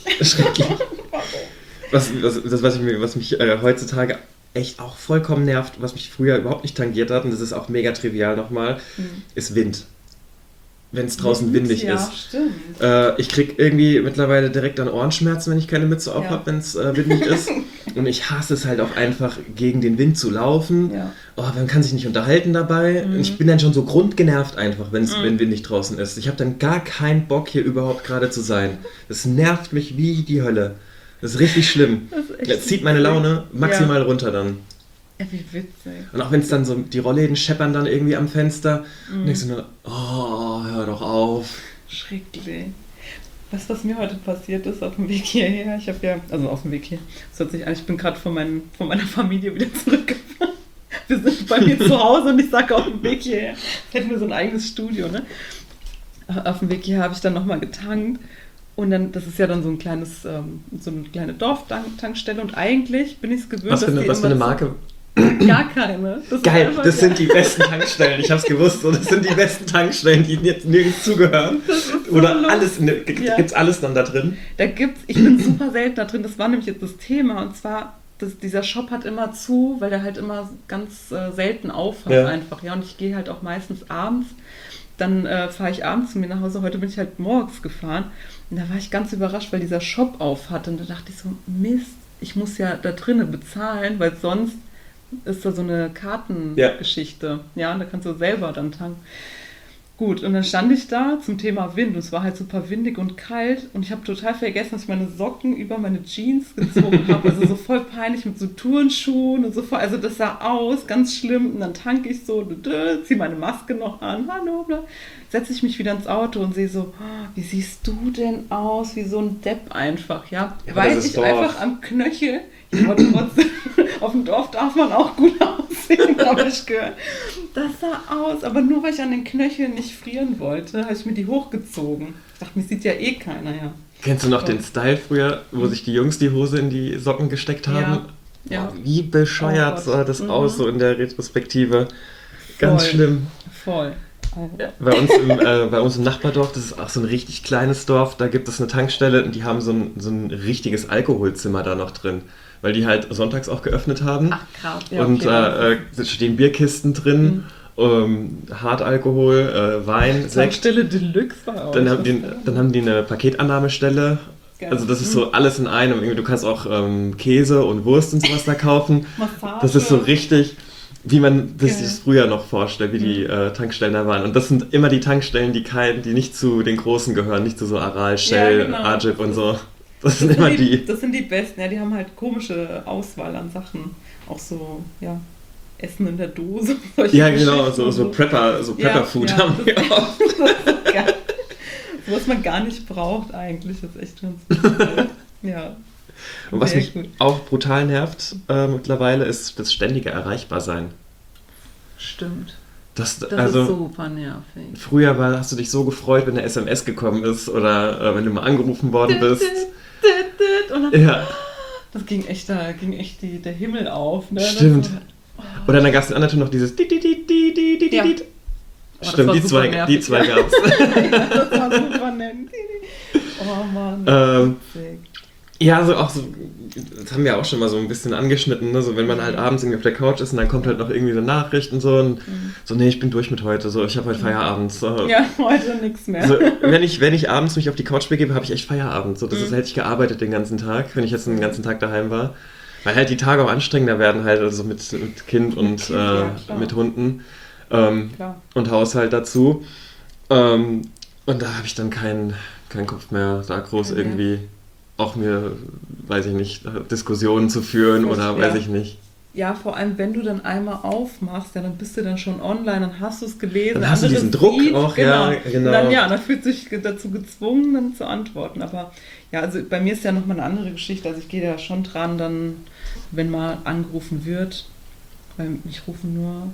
[SPEAKER 1] Was mich heutzutage echt auch vollkommen nervt, was mich früher überhaupt nicht tangiert hat, und das ist auch mega trivial nochmal, ist Wind. Wenn es draußen windig ist.
[SPEAKER 2] Stimmt.
[SPEAKER 1] Ich krieg irgendwie mittlerweile direkt an Ohrenschmerzen, wenn ich keine Mütze auf habe, wenn es windig ist. Und ich hasse es halt auch einfach, gegen den Wind zu laufen. Ja. Man kann sich nicht unterhalten dabei. Und ich bin dann schon so grundgenervt einfach, wenn windig draußen ist. Ich habe dann gar keinen Bock, hier überhaupt gerade zu sein. Das nervt mich wie die Hölle. Das ist richtig schlimm. Das zieht meine Laune maximal runter dann.
[SPEAKER 2] Wie witzig.
[SPEAKER 1] Und auch wenn es dann so, die Rollläden scheppern dann irgendwie am Fenster, und denkst du nur, hör doch auf.
[SPEAKER 2] Schrecklich. Weißt du, was mir heute passiert ist auf dem Weg hierher? Ich habe auf dem Weg hier, das hört sich an, ich bin gerade von meiner Familie wieder zurückgefahren. Wir sind bei mir zu Hause und ich sage auf dem Weg hierher, jetzt hätten wir so ein eigenes Studio, ne? Auf dem Weg hierher habe ich dann nochmal getankt. Und dann, das ist ja dann so ein kleines, so eine kleine Dorftankstelle und eigentlich bin ich es gewöhnt,
[SPEAKER 1] was für eine Marke?
[SPEAKER 2] Gar keine.
[SPEAKER 1] Geil, das sind die besten Tankstellen. Ich hab's gewusst. So, das sind die besten Tankstellen, die jetzt nirgends zugehören. So oder lustig. Alles, gibt's alles dann da drin?
[SPEAKER 2] Ich bin super selten da drin. Das war nämlich jetzt das Thema. Und zwar, dieser Shop hat immer zu, weil der halt immer ganz selten auf hat einfach. Ja, und ich gehe halt auch meistens abends. Dann fahre ich abends zu mir nach Hause. Heute bin ich halt morgens gefahren. Und da war ich ganz überrascht, weil dieser Shop auf hatte. Und da dachte ich so, Mist, ich muss ja da drinnen bezahlen, weil sonst ist da so eine Kartengeschichte. Ja, da kannst du selber dann tanken. Gut, und dann stand ich da zum Thema Wind und es war halt super windig und kalt und ich habe total vergessen, dass ich meine Socken über meine Jeans gezogen habe. Also so voll peinlich mit so Turnschuhen und so voll. Also das sah aus, ganz schlimm. Und dann tanke ich so, ziehe meine Maske noch an, hallo, bla. Setze ich mich wieder ins Auto und sehe so, wie siehst du denn aus? Wie so ein Depp einfach, ja? Weil ich einfach am Knöchel, aber trotzdem, auf dem Dorf darf man auch gut aussehen, habe ich gehört. Das sah aus, aber nur weil ich an den Knöcheln nicht frieren wollte, habe ich mir die hochgezogen. Ich dachte, mir sieht ja eh keiner, ja.
[SPEAKER 1] Kennst du noch den Style früher, wo sich die Jungs die Hose in die Socken gesteckt haben?
[SPEAKER 2] Ja.
[SPEAKER 1] Wie bescheuert sah das aus, so in der Retrospektive. Ganz schlimm.
[SPEAKER 2] Voll.
[SPEAKER 1] Bei uns im Nachbardorf, das ist auch so ein richtig kleines Dorf, da gibt es eine Tankstelle und die haben so ein richtiges Alkoholzimmer da noch drin, weil die halt sonntags auch geöffnet haben. Ach krass. Ja, und da stehen Bierkisten drin, Hartalkohol, Wein, Sekt.
[SPEAKER 2] Tankstelle Deluxe war auch.
[SPEAKER 1] Dann haben die eine Paketannahmestelle. Geil. Also das ist so alles in einem. Du kannst auch Käse und Wurst und sowas da kaufen.
[SPEAKER 2] Massage.
[SPEAKER 1] Das ist so richtig... wie man sich das früher noch vorstellt, wie die Tankstellen da waren. Und das sind immer die Tankstellen, die nicht zu den Großen gehören, nicht zu so Aral, Shell, Ajib und so. Das sind immer die.
[SPEAKER 2] Das sind die besten, ja, die haben halt komische Auswahl an Sachen. Auch so, ja, Essen in der Dose.
[SPEAKER 1] Ja, genau, so Prepper-Food haben wir auch.
[SPEAKER 2] Was man gar nicht braucht eigentlich, das ist echt ganz gut. Ja.
[SPEAKER 1] Und was mich auch brutal nervt mittlerweile, ist das ständige Erreichbarsein.
[SPEAKER 2] Stimmt.
[SPEAKER 1] Das
[SPEAKER 2] ist super nervig.
[SPEAKER 1] Früher hast du dich so gefreut, wenn eine SMS gekommen ist oder wenn du mal angerufen worden bist.
[SPEAKER 2] Und dann, das ging echt der Himmel auf. Ne?
[SPEAKER 1] Stimmt. Oder dann gab es in anderen noch dieses Stimmt, die zwei gab es. Ja, das war super nett. Oh Mann. Ja, das haben wir auch schon mal so ein bisschen angeschnitten, ne? So, wenn man halt abends irgendwie auf der Couch ist und dann kommt halt noch irgendwie so Nachricht und so und so, nee, ich bin durch mit heute, so, ich habe heute Feierabend. So.
[SPEAKER 2] Ja, heute nichts mehr.
[SPEAKER 1] So, wenn ich abends mich auf die Couch begebe, habe ich echt Feierabend. So, hätte ich gearbeitet den ganzen Tag, wenn ich jetzt den ganzen Tag daheim war. Weil halt die Tage auch anstrengender werden halt, also mit Kind und mit Hunden und Haushalt dazu. Und da habe ich dann keinen Kopf mehr, da groß irgendwie auch mir, weiß ich nicht, Diskussionen zu führen oder weiß ich nicht.
[SPEAKER 2] Ja, vor allem, wenn du dann einmal aufmachst, dann bist du dann schon online, dann hast du es gelesen.
[SPEAKER 1] Dann hast du diesen Druck auch, genau.
[SPEAKER 2] Dann fühlt sich dazu gezwungen, dann zu antworten. Aber ja, also bei mir ist ja nochmal eine andere Geschichte. Also ich gehe da schon dran, dann, wenn mal angerufen wird, weil mich rufen nur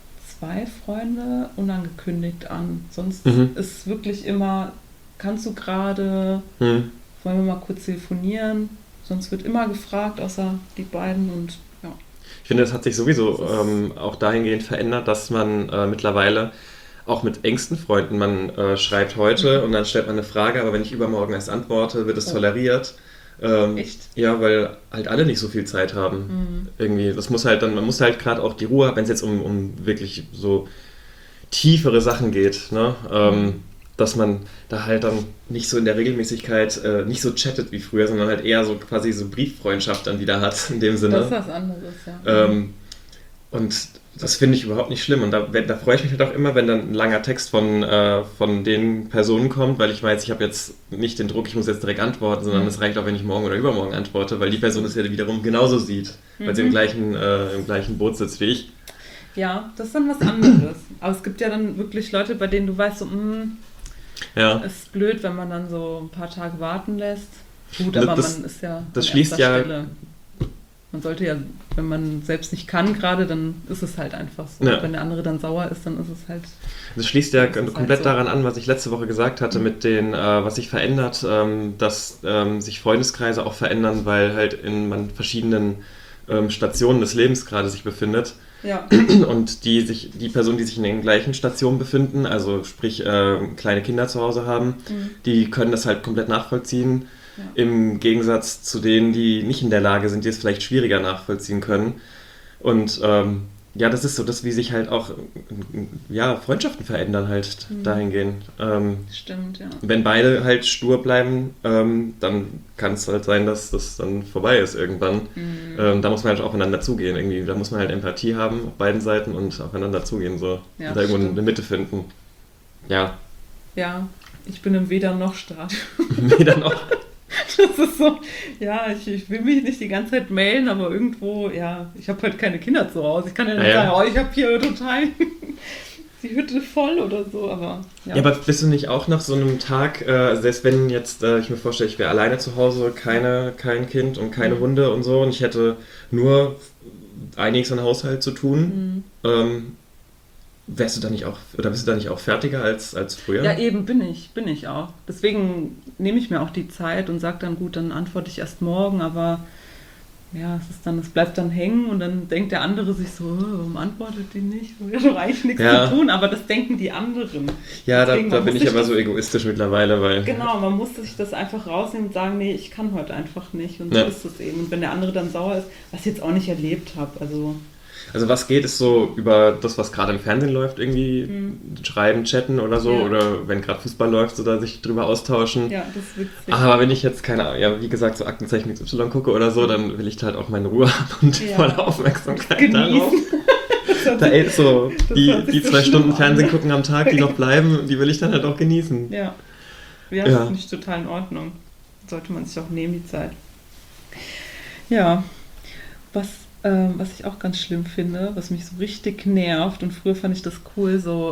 [SPEAKER 2] 2 Freunde unangekündigt an. Sonst ist es wirklich immer, kannst du gerade... Wollen wir mal kurz telefonieren? Sonst wird immer gefragt, außer die beiden und ja.
[SPEAKER 1] Ich finde, das hat sich sowieso auch dahingehend verändert, dass man mittlerweile auch mit engsten Freunden, man schreibt heute und dann stellt man eine Frage, aber wenn ich übermorgen erst antworte, wird es toleriert.
[SPEAKER 2] Echt?
[SPEAKER 1] Ja, weil halt alle nicht so viel Zeit haben. Irgendwie, man muss halt gerade auch die Ruhe, wenn es jetzt um wirklich so tiefere Sachen geht, ne? Dass man da halt dann nicht so in der Regelmäßigkeit nicht so chattet wie früher, sondern halt eher so quasi so Brieffreundschaft dann wieder hat, in dem Sinne.
[SPEAKER 2] Das ist was anderes, ja.
[SPEAKER 1] Und das finde ich überhaupt nicht schlimm. Und da freue ich mich halt auch immer, wenn dann ein langer Text von den Personen kommt, weil ich weiß, ich habe jetzt nicht den Druck, ich muss jetzt direkt antworten, sondern es reicht auch, wenn ich morgen oder übermorgen antworte, weil die Person es ja wiederum genauso sieht, weil sie im gleichen Boot sitzt wie ich.
[SPEAKER 2] Ja, das ist dann was anderes. Aber es gibt ja dann wirklich Leute, bei denen du weißt, so, ist blöd, wenn man dann so ein paar Tage warten lässt. Gut, aber man ist ja
[SPEAKER 1] das schließt ja
[SPEAKER 2] Stelle. Man sollte ja, wenn man selbst nicht kann gerade, dann ist es halt einfach so. Ja. Wenn der andere dann sauer ist, dann ist es halt...
[SPEAKER 1] Das schließt ja komplett halt so daran an, was ich letzte Woche gesagt hatte, mit den, was sich verändert, dass sich Freundeskreise auch verändern, weil halt man verschiedenen Stationen des Lebens gerade sich befindet.
[SPEAKER 2] Ja.
[SPEAKER 1] Und die Personen, die sich in den gleichen Stationen befinden, also sprich kleine Kinder zu Hause haben, die können das halt komplett nachvollziehen, im Gegensatz zu denen, die nicht in der Lage sind, die es vielleicht schwieriger nachvollziehen können. Und das ist so das, wie sich halt auch Freundschaften verändern halt dahingehend.
[SPEAKER 2] Stimmt, ja.
[SPEAKER 1] Wenn beide halt stur bleiben, dann kann es halt sein, dass das dann vorbei ist irgendwann. Da muss man halt auch aufeinander zugehen irgendwie. Da muss man halt Empathie haben auf beiden Seiten und aufeinander zugehen so.
[SPEAKER 2] Ja,
[SPEAKER 1] und da irgendwo eine Mitte finden. Ja.
[SPEAKER 2] Ja, ich bin im Weder-noch-Stadium.
[SPEAKER 1] Weder noch.
[SPEAKER 2] Das ist so, ich will mich nicht die ganze Zeit mailen, aber irgendwo, ich habe halt keine Kinder zu Hause. Ich kann ja nicht sagen, ich habe hier total die Hütte voll oder so, aber
[SPEAKER 1] ja, aber bist du nicht auch nach so einem Tag, selbst wenn jetzt, ich mir vorstelle, ich wäre alleine zu Hause, kein Kind und keine Hunde und so und ich hätte nur einiges an Haushalt zu tun, bist du da nicht auch fertiger als früher?
[SPEAKER 2] Ja, eben bin ich auch. Deswegen nehme ich mir auch die Zeit und sage dann, gut, dann antworte ich erst morgen, aber es bleibt dann hängen und dann denkt der andere sich so, warum antwortet die nicht? Wir haben doch eigentlich nichts zu tun, aber das denken die anderen.
[SPEAKER 1] Ja, da bin ich aber so egoistisch mittlerweile, weil...
[SPEAKER 2] Genau, man muss sich das einfach rausnehmen und sagen, nee, ich kann heute einfach nicht und so ist es eben. Und wenn der andere dann sauer ist, was ich jetzt auch nicht erlebt habe,
[SPEAKER 1] Also was geht, ist so über das, was gerade im Fernsehen läuft, irgendwie schreiben, chatten oder so, oder wenn gerade Fußball läuft, so da sich drüber austauschen.
[SPEAKER 2] Ja, das ist witzig.
[SPEAKER 1] Aber wenn ich jetzt, keine Ahnung, wie gesagt, so Aktenzeichen XY gucke oder so, dann will ich halt auch meine Ruhe haben und volle Aufmerksamkeit darauf.
[SPEAKER 2] Das
[SPEAKER 1] So, die
[SPEAKER 2] so
[SPEAKER 1] 2 Stunden
[SPEAKER 2] schlimm
[SPEAKER 1] Fernsehen
[SPEAKER 2] an.
[SPEAKER 1] gucken am Tag, die noch bleiben, die will ich dann halt auch genießen.
[SPEAKER 2] Ja,
[SPEAKER 1] Ja.
[SPEAKER 2] das finde ich total in Ordnung. Sollte man sich auch nehmen, die Zeit. Ja, was ich auch ganz schlimm finde, was mich so richtig nervt, und früher fand ich das cool, so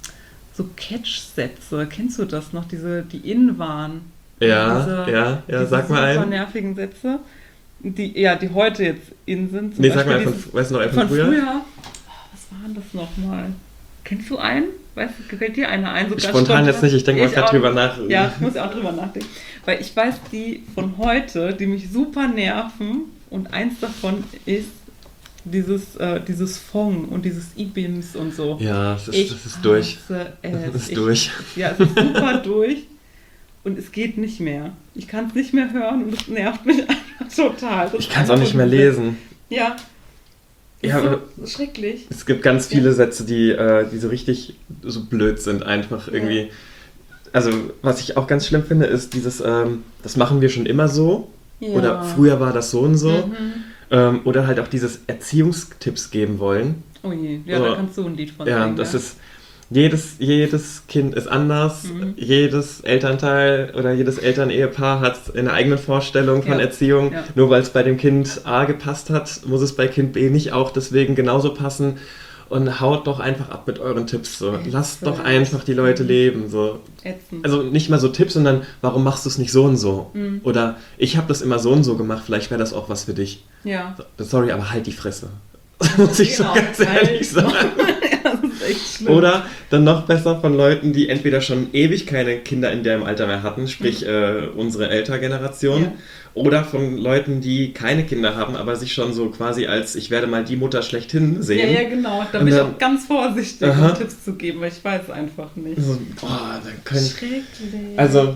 [SPEAKER 2] Catch-Sätze. Kennst du das noch, die in waren?
[SPEAKER 1] Ja, sag mal
[SPEAKER 2] super
[SPEAKER 1] einen.
[SPEAKER 2] nervigen Sätze, die heute jetzt in sind. Zum
[SPEAKER 1] Nee, sag
[SPEAKER 2] Beispiel
[SPEAKER 1] mal, weißt du noch einen von
[SPEAKER 2] von
[SPEAKER 1] früher?
[SPEAKER 2] Was war denn das nochmal? Kennst du einen? Gefällt dir einer ein? So ganz
[SPEAKER 1] Spontan jetzt nicht, ich denke mal gerade drüber nach.
[SPEAKER 2] Ja, ich muss ja auch drüber nachdenken. Weil ich weiß, die von heute, die mich super nerven, und eins davon ist dieses Fong und dieses IBIMS und so.
[SPEAKER 1] Ja, das ist durch. Das ist durch.
[SPEAKER 2] Ja, es ist super durch. Und es geht nicht mehr. Ich kann es nicht mehr hören und es nervt mich einfach total.
[SPEAKER 1] Ich kann es auch nicht mehr lesen.
[SPEAKER 2] Ja.
[SPEAKER 1] Ja,
[SPEAKER 2] so schrecklich.
[SPEAKER 1] es gibt ganz viele Sätze, die so richtig so blöd sind, einfach irgendwie.
[SPEAKER 2] Ja.
[SPEAKER 1] Also, was ich auch ganz schlimm finde, ist dieses, das machen wir schon immer so.
[SPEAKER 2] Ja.
[SPEAKER 1] Oder früher war das so und so.
[SPEAKER 2] Mhm.
[SPEAKER 1] Oder halt auch dieses Erziehungstipps geben wollen.
[SPEAKER 2] Oh je, ja,
[SPEAKER 1] So.
[SPEAKER 2] da kannst du ein Lied von
[SPEAKER 1] Ja,
[SPEAKER 2] singen.
[SPEAKER 1] das ist, jedes Kind ist anders, jedes Elternteil oder jedes Elternehepaar hat eine eigene Vorstellung von
[SPEAKER 2] Ja.
[SPEAKER 1] Erziehung.
[SPEAKER 2] Ja.
[SPEAKER 1] Nur weil es bei dem Kind A gepasst hat, muss es bei Kind B nicht auch deswegen genauso passen. Und haut doch einfach ab mit euren Tipps. So. Lasst doch einfach die Leute leben. So.
[SPEAKER 2] Ätzend.
[SPEAKER 1] Also nicht mal so Tipps, sondern warum machst du es nicht so und so?
[SPEAKER 2] Mhm.
[SPEAKER 1] Oder ich habe das immer so und so gemacht, vielleicht wäre das auch was für dich.
[SPEAKER 2] Ja.
[SPEAKER 1] Sorry, aber halt die Fresse. Muss ich so ganz ehrlich sagen.
[SPEAKER 2] Ja, das ist echt schlimm.
[SPEAKER 1] Oder dann noch besser von Leuten, die entweder schon ewig keine Kinder in dem Alter mehr hatten, sprich unsere Elterngeneration,
[SPEAKER 2] Ja.
[SPEAKER 1] oder von Leuten, die keine Kinder haben, aber sich schon so quasi als ich werde mal die Mutter schlechthin sehen.
[SPEAKER 2] Ja, genau. Da
[SPEAKER 1] Und
[SPEAKER 2] bin ich
[SPEAKER 1] dann-
[SPEAKER 2] auch ganz vorsichtig,
[SPEAKER 1] Aha.
[SPEAKER 2] um Tipps zu geben, weil ich weiß einfach nicht.
[SPEAKER 1] So, dann
[SPEAKER 2] Schrecklich.
[SPEAKER 1] also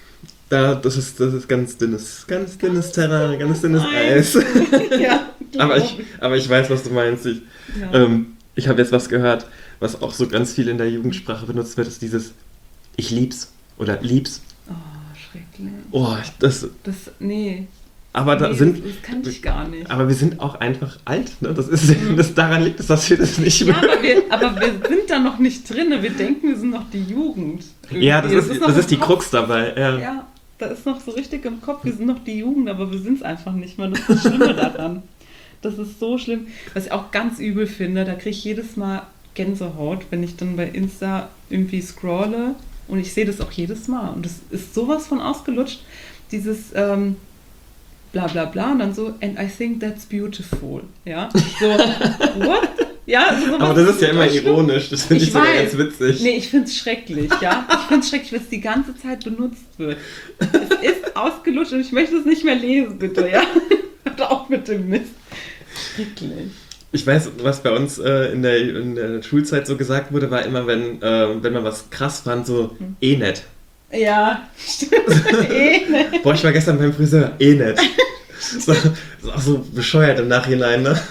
[SPEAKER 1] das ist ganz dünnes Terrain, ganz dünnes Eis.
[SPEAKER 2] Ja,
[SPEAKER 1] aber ich weiß, was du meinst.
[SPEAKER 2] ja.
[SPEAKER 1] Ich habe jetzt was gehört, was auch so ganz viel in der Jugendsprache benutzt wird, ist dieses ich lieb's oder lieb's.
[SPEAKER 2] Oh, schrecklich.
[SPEAKER 1] Oh,
[SPEAKER 2] Nee.
[SPEAKER 1] aber da
[SPEAKER 2] Nee,
[SPEAKER 1] sind,
[SPEAKER 2] das kann ich gar nicht.
[SPEAKER 1] aber wir sind auch einfach alt, ne? Das daran liegt es, dass wir das nicht
[SPEAKER 2] Ja,
[SPEAKER 1] mehr.
[SPEAKER 2] aber wir sind da noch nicht drin. Wir denken, wir sind noch die Jugend.
[SPEAKER 1] Ja, das
[SPEAKER 2] noch
[SPEAKER 1] ist die
[SPEAKER 2] im Kopf.
[SPEAKER 1] Krux dabei. Ja.
[SPEAKER 2] Ja, da ist noch so richtig im Kopf, wir sind noch die Jugend, aber wir sind es einfach nicht mehr. Das ist das Schlimme daran. Das ist so schlimm. Was ich auch ganz übel finde, da kriege ich jedes Mal Gänsehaut, wenn ich dann bei Insta irgendwie scrolle, und ich sehe das auch jedes Mal. Und das ist sowas von ausgelutscht, dieses bla bla bla, und dann so, and I think that's beautiful. Ja, so, what? Ja, also sowas
[SPEAKER 1] Aber das ist ja immer
[SPEAKER 2] total schlimm.
[SPEAKER 1] ironisch, das finde ich sogar
[SPEAKER 2] weiß.
[SPEAKER 1] ganz witzig.
[SPEAKER 2] Nee, ich finde es schrecklich, ja. Ich finde es schrecklich, wenn es die ganze Zeit benutzt wird. Es ist ausgelutscht und ich möchte es nicht mehr lesen, bitte, ja. Hört auf mit dem Mist. Schrecklich.
[SPEAKER 1] Ich weiß, was bei uns in der Schulzeit so gesagt wurde, war immer, wenn man was krass fand, so nett.
[SPEAKER 2] Ja, stimmt. Ne.
[SPEAKER 1] Boah, ich war gestern beim Friseur, nett. So, ist auch so bescheuert im Nachhinein, ne?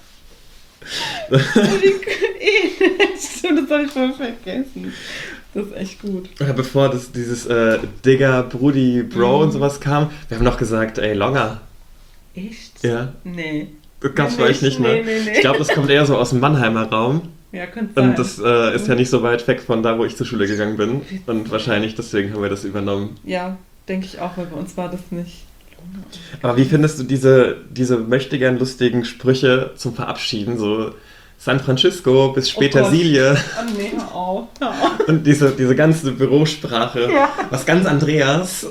[SPEAKER 2] Stimmt, das habe ich voll vergessen. Das ist echt gut.
[SPEAKER 1] Oder bevor dieses Digger, Brudi, Bro und sowas kam, wir haben noch gesagt, ey, Longer.
[SPEAKER 2] Echt?
[SPEAKER 1] Ja,
[SPEAKER 2] Nee.
[SPEAKER 1] das gab's
[SPEAKER 2] Nee,
[SPEAKER 1] bei euch nicht, ne?
[SPEAKER 2] nee.
[SPEAKER 1] Ich glaube, das kommt eher so aus dem Mannheimer Raum.
[SPEAKER 2] Ja, könnte sein.
[SPEAKER 1] Und das ist ja nicht so weit weg von da, wo ich zur Schule gegangen bin. Und wahrscheinlich deswegen haben wir das übernommen.
[SPEAKER 2] Ja, denke ich auch, weil bei uns war das nicht.
[SPEAKER 1] Aber wie findest du diese möchtegern lustigen Sprüche zum Verabschieden? So San Francisco bis
[SPEAKER 2] Gott.
[SPEAKER 1] Petersilie
[SPEAKER 2] Oh nee, hör auf. Hör auf.
[SPEAKER 1] und diese ganze Bürosprache.
[SPEAKER 2] Ja.
[SPEAKER 1] Was ganz Andreas.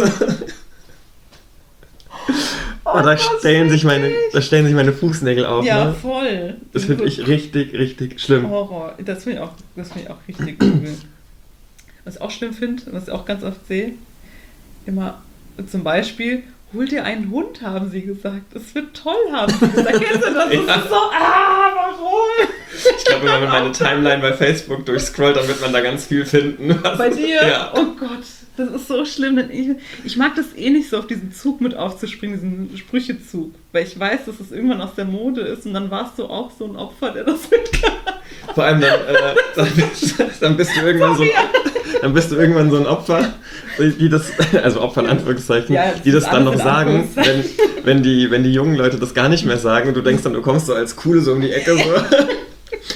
[SPEAKER 2] Oh,
[SPEAKER 1] da
[SPEAKER 2] das
[SPEAKER 1] stellen
[SPEAKER 2] ist
[SPEAKER 1] sich meine Fußnägel auf.
[SPEAKER 2] Ja,
[SPEAKER 1] Ne?
[SPEAKER 2] voll.
[SPEAKER 1] Das finde ich richtig, richtig schlimm.
[SPEAKER 2] Horror. Das finde ich auch richtig übel. Was ich auch schlimm finde, was ich auch ganz oft sehe, immer zum Beispiel, hol dir einen Hund, haben sie gesagt. Es wird toll, haben sie gesagt. Kennst du das?
[SPEAKER 1] Ja.
[SPEAKER 2] Das ist so, warum?
[SPEAKER 1] Ich glaube, wenn man meine Timeline bei Facebook durchscrollt, dann wird man da ganz viel finden.
[SPEAKER 2] Bei dir?
[SPEAKER 1] Ja.
[SPEAKER 2] Oh Gott, das ist so schlimm. Denn ich mag das eh nicht so, auf diesen Zug mit aufzuspringen, diesen Sprüchezug. Weil ich weiß, dass es irgendwann aus der Mode ist und dann warst du auch so ein Opfer, der das mitkam.
[SPEAKER 1] Vor allem dann bist du irgendwann so ein Opfer, die das, also Opfer in Anführungszeichen,
[SPEAKER 2] Ja,
[SPEAKER 1] die das
[SPEAKER 2] ist
[SPEAKER 1] dann noch
[SPEAKER 2] alles in
[SPEAKER 1] sagen, wenn die jungen Leute das gar nicht mehr sagen und du denkst dann, du kommst so als Coole so um die Ecke so.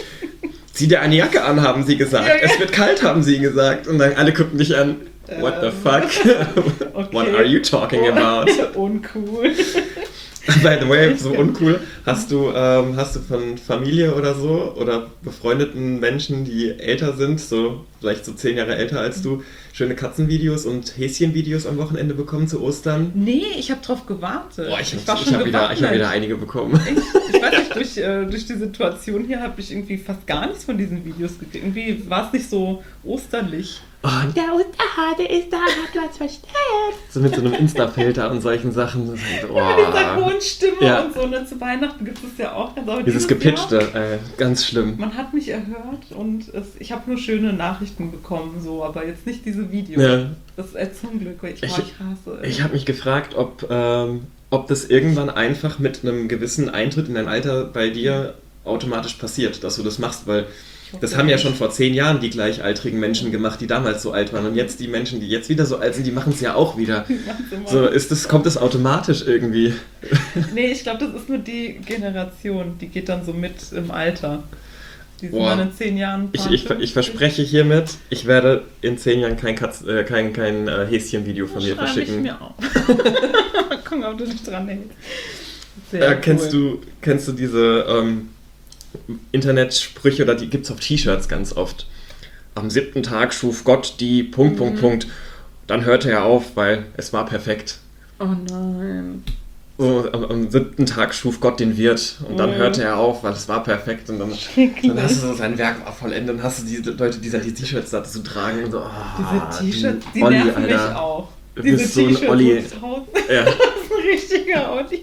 [SPEAKER 1] zieh dir eine Jacke an, haben sie gesagt.
[SPEAKER 2] Ja, ja.
[SPEAKER 1] Es wird kalt, haben sie gesagt. Und dann alle gucken dich an. What the fuck?
[SPEAKER 2] Okay.
[SPEAKER 1] What are you talking about?
[SPEAKER 2] Uncool.
[SPEAKER 1] By the way, so uncool. Hast du von Familie oder so oder befreundeten Menschen, die älter sind, so vielleicht so 10 Jahre älter als du, schöne Katzenvideos und Häschenvideos am Wochenende bekommen zu Ostern?
[SPEAKER 2] Nee, ich habe drauf gewartet.
[SPEAKER 1] Boah, ich hab wieder einige bekommen.
[SPEAKER 2] Ich weiß nicht, durch die Situation hier habe ich irgendwie fast gar nichts von diesen Videos gekriegt. Irgendwie war es nicht so osterlich.
[SPEAKER 1] Oh,
[SPEAKER 3] Der Osterhase ist da, hat was versteckt.
[SPEAKER 1] so mit so einem Insta-Filter und solchen Sachen. Das ist halt,
[SPEAKER 2] Ja, mit dieser hohen Stimme
[SPEAKER 1] Ja.
[SPEAKER 2] und so. Und zu Weihnachten gibt es ja auch. Also
[SPEAKER 1] Dieses Gepitchte, ganz schlimm.
[SPEAKER 2] Man hat mich erhört und ich habe nur schöne Nachrichten bekommen, so, aber jetzt nicht diese Videos.
[SPEAKER 1] Ja.
[SPEAKER 2] Das ist zum Glück, weil ich hasse.
[SPEAKER 1] Ich habe mich gefragt, ob das irgendwann einfach mit einem gewissen Eintritt in dein Alter bei dir automatisch passiert, dass du das machst, weil das haben ja schon vor 10 Jahren die gleichaltrigen Menschen gemacht, die damals so alt waren. Und jetzt die Menschen, die jetzt wieder so alt sind, die machen es ja auch wieder. So, kommt das automatisch irgendwie?
[SPEAKER 2] Nee, ich glaube, das ist nur die Generation, die geht dann so mit im Alter. Die sind
[SPEAKER 1] Boah.
[SPEAKER 2] dann in 10 Jahren.
[SPEAKER 1] Ich verspreche hiermit, ich werde in 10 Jahren kein Häschen-Video von mir verschicken.
[SPEAKER 2] Ich mir auch. Mal gucken, ob du nicht dran hältst.
[SPEAKER 1] Kennst du diese Internetsprüche, oder die gibt es auf T-Shirts ganz oft? Am 7. Tag schuf Gott die ... Dann hörte er auf, weil es war perfekt.
[SPEAKER 2] Oh nein.
[SPEAKER 1] So, am 7. Tag schuf Gott den Wirt und dann hörte er auf, weil es war perfekt. Und dann hast du so sein Werk vollendet und hast du diese Leute, die die T-Shirts dazu tragen. Und so,
[SPEAKER 2] Diese T-Shirts, die
[SPEAKER 1] Olli,
[SPEAKER 2] nerven mich
[SPEAKER 1] Alter.
[SPEAKER 2] auch.
[SPEAKER 1] Du
[SPEAKER 2] Diese
[SPEAKER 1] bist so ein
[SPEAKER 2] T-Shirts
[SPEAKER 1] Olli.
[SPEAKER 2] Das
[SPEAKER 1] Ja.
[SPEAKER 2] ist ein richtiger Olli.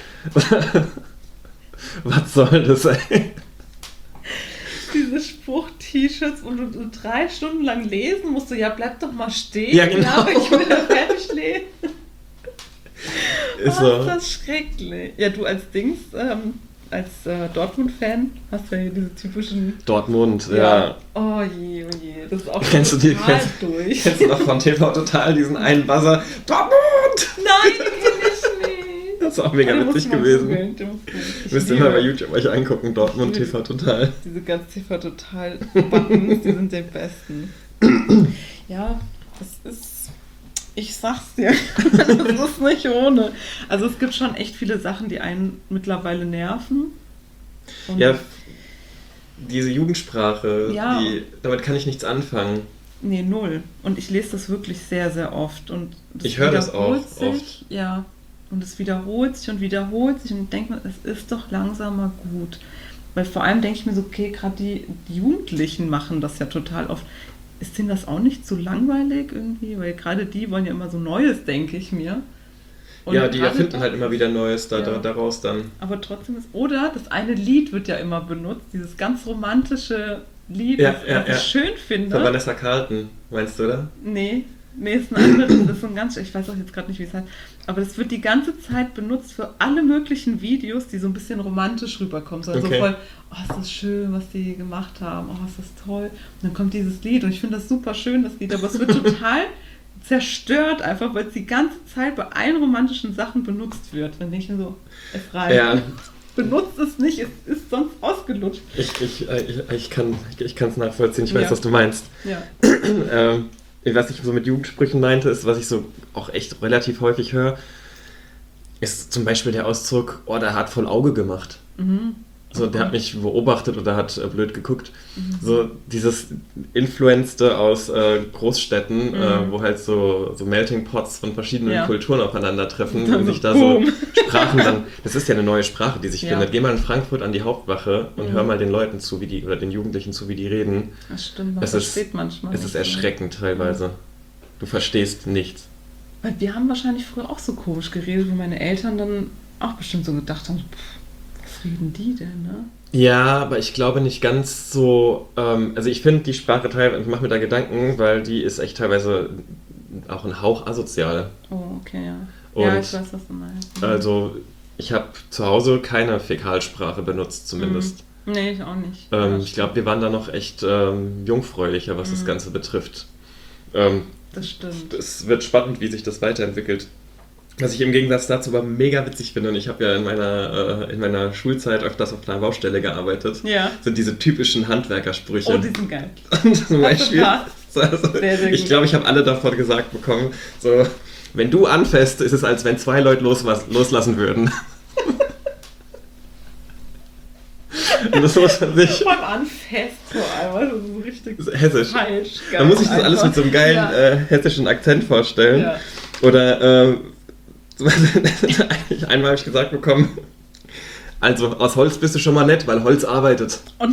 [SPEAKER 1] Was soll das, ey?
[SPEAKER 2] Diese Spruch-T-Shirts, wo du 3 Stunden lang lesen musst, ja, bleib doch mal stehen.
[SPEAKER 1] Ja, genau.
[SPEAKER 2] Ja, aber ich will ja fertig lesen.
[SPEAKER 1] Ist
[SPEAKER 2] Oh,
[SPEAKER 1] so.
[SPEAKER 2] ist das schrecklich. Ja, du als als Dortmund-Fan hast du ja hier diese typischen...
[SPEAKER 1] Dortmund, ja.
[SPEAKER 2] Oh je, oh je. Das ist auch
[SPEAKER 1] Kennst du die?
[SPEAKER 2] total durch.
[SPEAKER 1] Kennst du noch von TV Total diesen einen Buzzer? Dortmund!
[SPEAKER 2] Nein, den kenn ich nicht.
[SPEAKER 1] Das ist auch mega
[SPEAKER 2] Den musst
[SPEAKER 1] witzig
[SPEAKER 2] du mal
[SPEAKER 1] gewesen.
[SPEAKER 2] googeln, den musst du- Ich
[SPEAKER 1] Müsst ihr
[SPEAKER 2] liebe
[SPEAKER 1] mal bei YouTube euch angucken, Dortmund
[SPEAKER 2] Ich liebe-
[SPEAKER 1] TV Total.
[SPEAKER 2] Diese ganzen TV-Total-Buttons, die sind die besten. Ja, das ist... Ich sag's dir, das ist nicht ohne. Also es gibt schon echt viele Sachen, die einen mittlerweile nerven. Und
[SPEAKER 1] Ja, diese Jugendsprache,
[SPEAKER 2] Ja.
[SPEAKER 1] damit kann ich nichts anfangen.
[SPEAKER 2] Nee, null. Und ich lese das wirklich sehr, sehr oft. Und
[SPEAKER 1] Ich höre das auch
[SPEAKER 2] wiederholt sich,
[SPEAKER 1] oft.
[SPEAKER 2] Ja. Und es wiederholt sich und wiederholt sich. Und ich denke mir, es ist doch langsam mal gut. Weil vor allem denke ich mir so, okay, gerade die Jugendlichen machen das ja total oft. Ist denen das auch nicht zu langweilig irgendwie? Weil gerade die wollen ja immer so Neues, denke ich mir. Und
[SPEAKER 1] Ja, die
[SPEAKER 2] gerade
[SPEAKER 1] erfinden
[SPEAKER 2] das-
[SPEAKER 1] halt immer wieder Neues
[SPEAKER 2] Ja.
[SPEAKER 1] daraus dann.
[SPEAKER 2] Aber trotzdem ist, oder das eine Lied wird ja immer benutzt, dieses ganz romantische Lied,
[SPEAKER 1] Ja,
[SPEAKER 2] das
[SPEAKER 1] ja,
[SPEAKER 2] ich
[SPEAKER 1] ja.
[SPEAKER 2] schön finde.
[SPEAKER 1] Von Vanessa Carlton, meinst du, oder?
[SPEAKER 2] Nee, ist ein anderes, das ist so ein ganz, ich weiß auch jetzt gerade nicht, wie es heißt, aber das wird die ganze Zeit benutzt für alle möglichen Videos, die so ein bisschen romantisch rüberkommen. So,
[SPEAKER 1] Okay.
[SPEAKER 2] so voll, oh, ist das schön, was die gemacht haben, oh, ist das toll. Und dann kommt dieses Lied und ich finde das super schön, das Lied, aber es wird total zerstört einfach, weil es die ganze Zeit bei allen romantischen Sachen benutzt wird. Dann denke ich mir so, es reicht.
[SPEAKER 1] Ja.
[SPEAKER 2] Benutzt es nicht, es ist sonst ausgelutscht.
[SPEAKER 1] Ich kann es nachvollziehen, ich weiß,
[SPEAKER 2] Ja.
[SPEAKER 1] was du meinst.
[SPEAKER 2] Ja.
[SPEAKER 1] Was ich so mit Jugendsprüchen meinte, ist, was ich so auch echt relativ häufig höre, ist zum Beispiel der Ausdruck, oh, der hat voll Auge gemacht. So, der hat mich beobachtet oder hat blöd geguckt. So dieses Influenced aus Großstädten, wo halt so Melting Pots von verschiedenen
[SPEAKER 2] Ja.
[SPEAKER 1] Kulturen aufeinandertreffen
[SPEAKER 2] Dann
[SPEAKER 1] und
[SPEAKER 2] so
[SPEAKER 1] sich da
[SPEAKER 2] boom.
[SPEAKER 1] so Sprachen dann, das ist ja eine neue Sprache, die sich
[SPEAKER 2] Ja.
[SPEAKER 1] findet. Geh mal in Frankfurt an die Hauptwache und hör mal den Leuten zu, oder den Jugendlichen zu, wie die reden.
[SPEAKER 2] Das stimmt, man
[SPEAKER 1] Es ist-
[SPEAKER 2] versteht manchmal
[SPEAKER 1] Es
[SPEAKER 2] nicht,
[SPEAKER 1] ist
[SPEAKER 2] ne?
[SPEAKER 1] erschreckend teilweise. Du verstehst nichts.
[SPEAKER 2] Weil wir haben wahrscheinlich früher auch so komisch geredet, wo meine Eltern dann auch bestimmt so gedacht haben, pff, was reden die denn, ne?
[SPEAKER 1] Ja, aber ich glaube nicht ganz so. Also ich finde die Sprache teilweise, ich mache mir da Gedanken, weil die ist echt teilweise auch ein Hauch asozial.
[SPEAKER 2] Oh, okay, ja.
[SPEAKER 1] Und
[SPEAKER 2] ja, ich weiß, was du meinst.
[SPEAKER 1] Also ich habe zu Hause keine Fäkalsprache benutzt, zumindest.
[SPEAKER 2] Nee, ich auch nicht. Ja,
[SPEAKER 1] Ich glaube, wir waren da noch echt jungfräulicher, was das Ganze betrifft.
[SPEAKER 2] das stimmt.
[SPEAKER 1] Es wird spannend, wie sich das weiterentwickelt. Was ich im Gegensatz dazu aber mega witzig finde, und ich habe ja in meiner Schulzeit öfters auf einer Baustelle gearbeitet, sind diese typischen Handwerkersprüche.
[SPEAKER 2] Oh, die sind geil.
[SPEAKER 1] Und zum Beispiel,
[SPEAKER 2] sehr, sehr
[SPEAKER 1] ich glaube, ich habe alle davon gesagt bekommen, so, wenn du anfährst, ist es, als wenn 2 Leute loslassen würden. Und das muss man sich...
[SPEAKER 2] Beim Anfest vor allem, das ist so richtig
[SPEAKER 1] hessisch.
[SPEAKER 2] falsch.
[SPEAKER 1] Man muss sich das alles mit so einem geilen hessischen Akzent vorstellen.
[SPEAKER 2] Ja.
[SPEAKER 1] Oder einmal habe ich gesagt bekommen, also aus Holz bist du schon mal nett, weil Holz arbeitet.
[SPEAKER 2] Und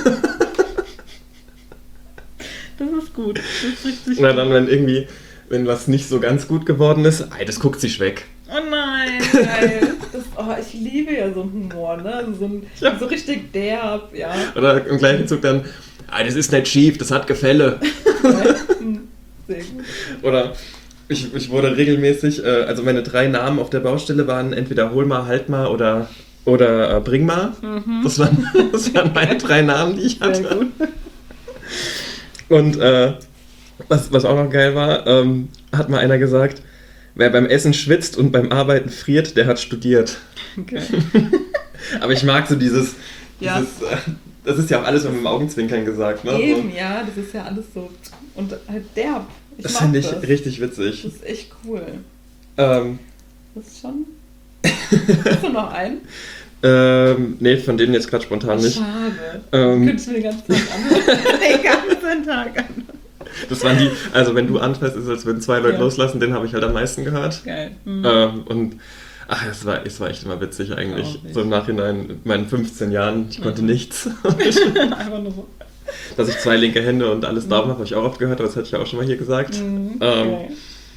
[SPEAKER 2] das ist gut. Das ist richtig
[SPEAKER 1] Na
[SPEAKER 2] gut.
[SPEAKER 1] dann, wenn was nicht so ganz gut geworden ist, das guckt sich weg.
[SPEAKER 2] Oh nein, geil. Ich liebe ja so einen Humor, ne? So richtig derb, ja.
[SPEAKER 1] Oder im gleichen Zug dann, das ist nicht schief, das hat Gefälle.
[SPEAKER 2] Sehr gut.
[SPEAKER 1] Oder ich wurde regelmäßig, also meine 3 Namen auf der Baustelle waren entweder Hol mal, Halt mal oder Bring mal. Mhm. Das waren meine 3 Namen, die ich hatte.
[SPEAKER 2] Sehr gut.
[SPEAKER 1] Und was auch noch geil war, hat mal einer gesagt, wer beim Essen schwitzt und beim Arbeiten friert, der hat studiert.
[SPEAKER 2] Okay.
[SPEAKER 1] Aber ich mag so dieses das ist ja auch alles mit dem Augenzwinkern gesagt. Ne?
[SPEAKER 2] Eben, ja, das ist ja alles so. Und halt derb.
[SPEAKER 1] Das finde ich richtig witzig.
[SPEAKER 2] Das ist echt cool.
[SPEAKER 1] Das
[SPEAKER 2] ist schon... Hast du noch einen?
[SPEAKER 1] Nee, von denen jetzt gerade spontan nicht.
[SPEAKER 2] Schade. Könntest du mir den ganzen Tag anhören? Den ganzen Tag anhören.
[SPEAKER 1] Das waren die, also wenn du anfährst, ist es, als würden 2 Leute loslassen, den habe ich halt am meisten gehört.
[SPEAKER 2] Geil.
[SPEAKER 1] Und es war echt immer witzig eigentlich. So im Nachhinein, in meinen 15 Jahren, ich konnte nichts.
[SPEAKER 2] Einfach nur so.
[SPEAKER 1] Dass ich 2 linke Hände und alles Daumen habe ich auch oft gehört, aber das hatte ich ja auch schon mal hier gesagt.
[SPEAKER 2] Okay.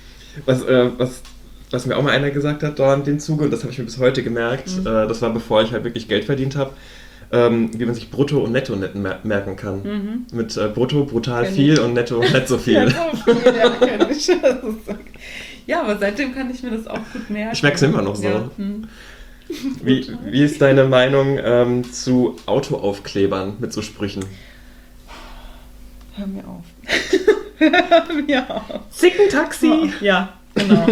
[SPEAKER 1] Was mir auch mal einer gesagt hat, da in dem Zuge, und das habe ich mir bis heute gemerkt, das war bevor ich halt wirklich Geld verdient habe, wie man sich Brutto und Netto merken kann. Mit Brutto brutal viel und Netto nicht so viel.
[SPEAKER 2] kenn ich. Ja, aber seitdem kann ich mir das auch gut merken.
[SPEAKER 1] Ich merke es immer noch so.
[SPEAKER 2] Ja.
[SPEAKER 1] Wie ist deine Meinung zu Autoaufklebern mit so Sprüchen?
[SPEAKER 2] Hör mir auf. Hör mir auf.
[SPEAKER 1] Zickentaxi!
[SPEAKER 2] Oh, ja, genau.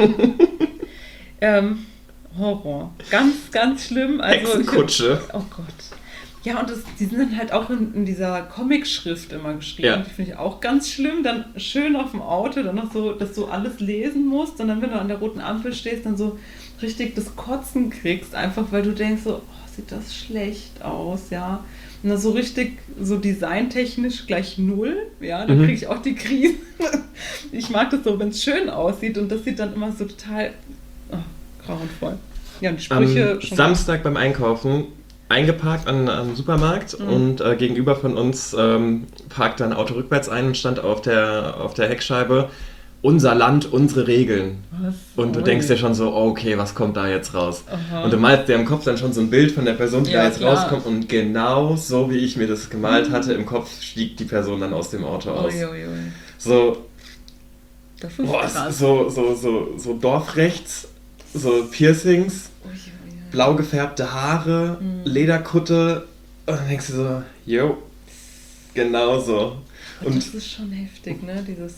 [SPEAKER 2] Horror. Ganz, ganz schlimm. Also,
[SPEAKER 1] Hexenkutsche.
[SPEAKER 2] Oh Gott. Ja, und die sind dann halt auch in dieser Comic-Schrift immer geschrieben.
[SPEAKER 1] Ja.
[SPEAKER 2] Die finde ich auch ganz schlimm. Dann schön auf dem Auto, dann noch so, dass du alles lesen musst. Und dann, wenn du an der roten Ampel stehst, dann so richtig das Kotzen kriegst. Einfach, weil du denkst so, sieht das schlecht aus, ja. Und dann so richtig, so designtechnisch gleich 0. Ja, dann kriege ich auch die Krise. Ich mag das so, wenn es schön aussieht. Und das sieht dann immer so total grauenvoll. Ja, und die Sprüche...
[SPEAKER 1] Am Samstag beim Einkaufen eingeparkt am Supermarkt und gegenüber von uns parkte ein Auto rückwärts ein und stand auf der Heckscheibe: Unser Land, unsere Regeln.
[SPEAKER 2] Was?
[SPEAKER 1] Und du denkst dir schon so, okay, was kommt da jetzt raus?
[SPEAKER 2] Aha.
[SPEAKER 1] Und du malst dir im Kopf dann schon so ein Bild von der Person, die da jetzt
[SPEAKER 2] klar.
[SPEAKER 1] rauskommt, und genau so, wie ich mir das gemalt hatte, im Kopf stieg die Person dann aus dem Auto aus. So,
[SPEAKER 2] das ist krass.
[SPEAKER 1] so Dorfrechts, so Piercings, blau gefärbte Haare, Lederkutte, und dann denkst du so, yo, genau so.
[SPEAKER 2] Und das ist schon heftig, ne? Dieses...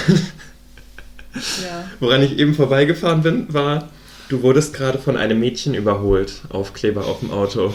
[SPEAKER 2] ja.
[SPEAKER 1] Woran ich eben vorbeigefahren bin, war: Du wurdest gerade von einem Mädchen überholt. Aufkleber auf dem Auto.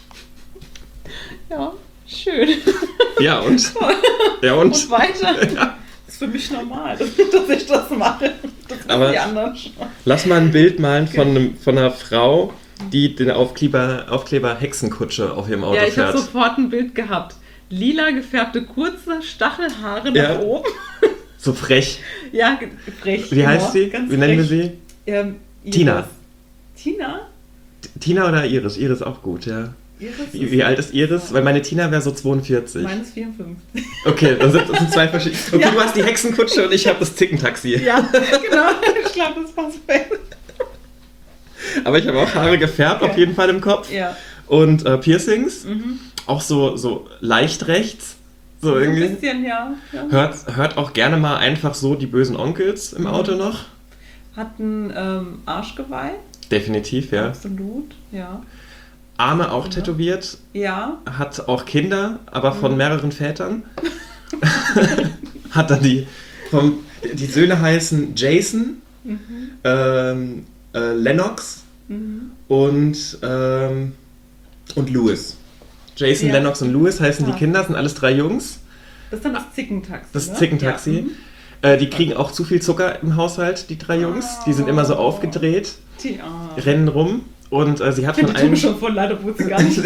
[SPEAKER 2] Ja, schön.
[SPEAKER 1] Ja, und? Ja,
[SPEAKER 2] Und weiter?
[SPEAKER 1] Ja.
[SPEAKER 2] Das ist für mich normal, dass ich das mache. Das
[SPEAKER 1] Aber
[SPEAKER 2] die anderen schon.
[SPEAKER 1] Lass mal ein Bild malen von einer Frau, die den Aufkleber Hexenkutsche auf ihrem Auto
[SPEAKER 2] Ja, ich habe
[SPEAKER 1] fährt.
[SPEAKER 2] sofort ein Bild gehabt. Lila gefärbte kurze Stachelhaare nach oben.
[SPEAKER 1] So frech.
[SPEAKER 2] Ja, frech.
[SPEAKER 1] Wie heißt sie?
[SPEAKER 2] Ganz
[SPEAKER 1] Wie nennen wir
[SPEAKER 2] frech.
[SPEAKER 1] sie?
[SPEAKER 2] Iris.
[SPEAKER 1] Tina.
[SPEAKER 2] Tina?
[SPEAKER 1] Tina oder Iris? Iris auch gut, ja.
[SPEAKER 2] Iris
[SPEAKER 1] Wie alt ist Iris? Weil meine Tina wäre so 42.
[SPEAKER 2] Meine ist 54.
[SPEAKER 1] Okay, das sind 2 verschiedene. Okay,
[SPEAKER 2] Ja.
[SPEAKER 1] du hast die Hexenkutsche und ich habe das Zickentaxi.
[SPEAKER 2] Ja, genau. Ich glaube, das passt besser.
[SPEAKER 1] Aber ich habe auch Haare gefärbt, auf jeden Fall im Kopf.
[SPEAKER 2] Ja.
[SPEAKER 1] Und Piercings. Auch so leicht rechts. So irgendwie.
[SPEAKER 2] Ein bisschen, ja.
[SPEAKER 1] Hört auch gerne mal einfach so die bösen Onkels im Auto noch.
[SPEAKER 2] Hat ein Arschgeweih.
[SPEAKER 1] Definitiv, ja.
[SPEAKER 2] Absolut, ja.
[SPEAKER 1] Arme auch tätowiert.
[SPEAKER 2] Ja.
[SPEAKER 1] Hat auch Kinder, aber von mehreren Vätern. Hat dann die Söhne heißen Jason, Lennox und Louis. Jason,
[SPEAKER 2] Ja.
[SPEAKER 1] Lennox und Louis heißen
[SPEAKER 2] Ah.
[SPEAKER 1] die Kinder, sind alles 3 Jungs.
[SPEAKER 2] Das ist dann das Zickentaxi.
[SPEAKER 1] Das
[SPEAKER 2] ne?
[SPEAKER 1] Zickentaxi. Die kriegen auch zu viel Zucker im Haushalt, die 3 Jungs. Die sind immer so aufgedreht, rennen rum und sie hat
[SPEAKER 2] Ich
[SPEAKER 1] von
[SPEAKER 2] finde
[SPEAKER 1] allen...
[SPEAKER 2] schon voll leid, obwohl sie gar nicht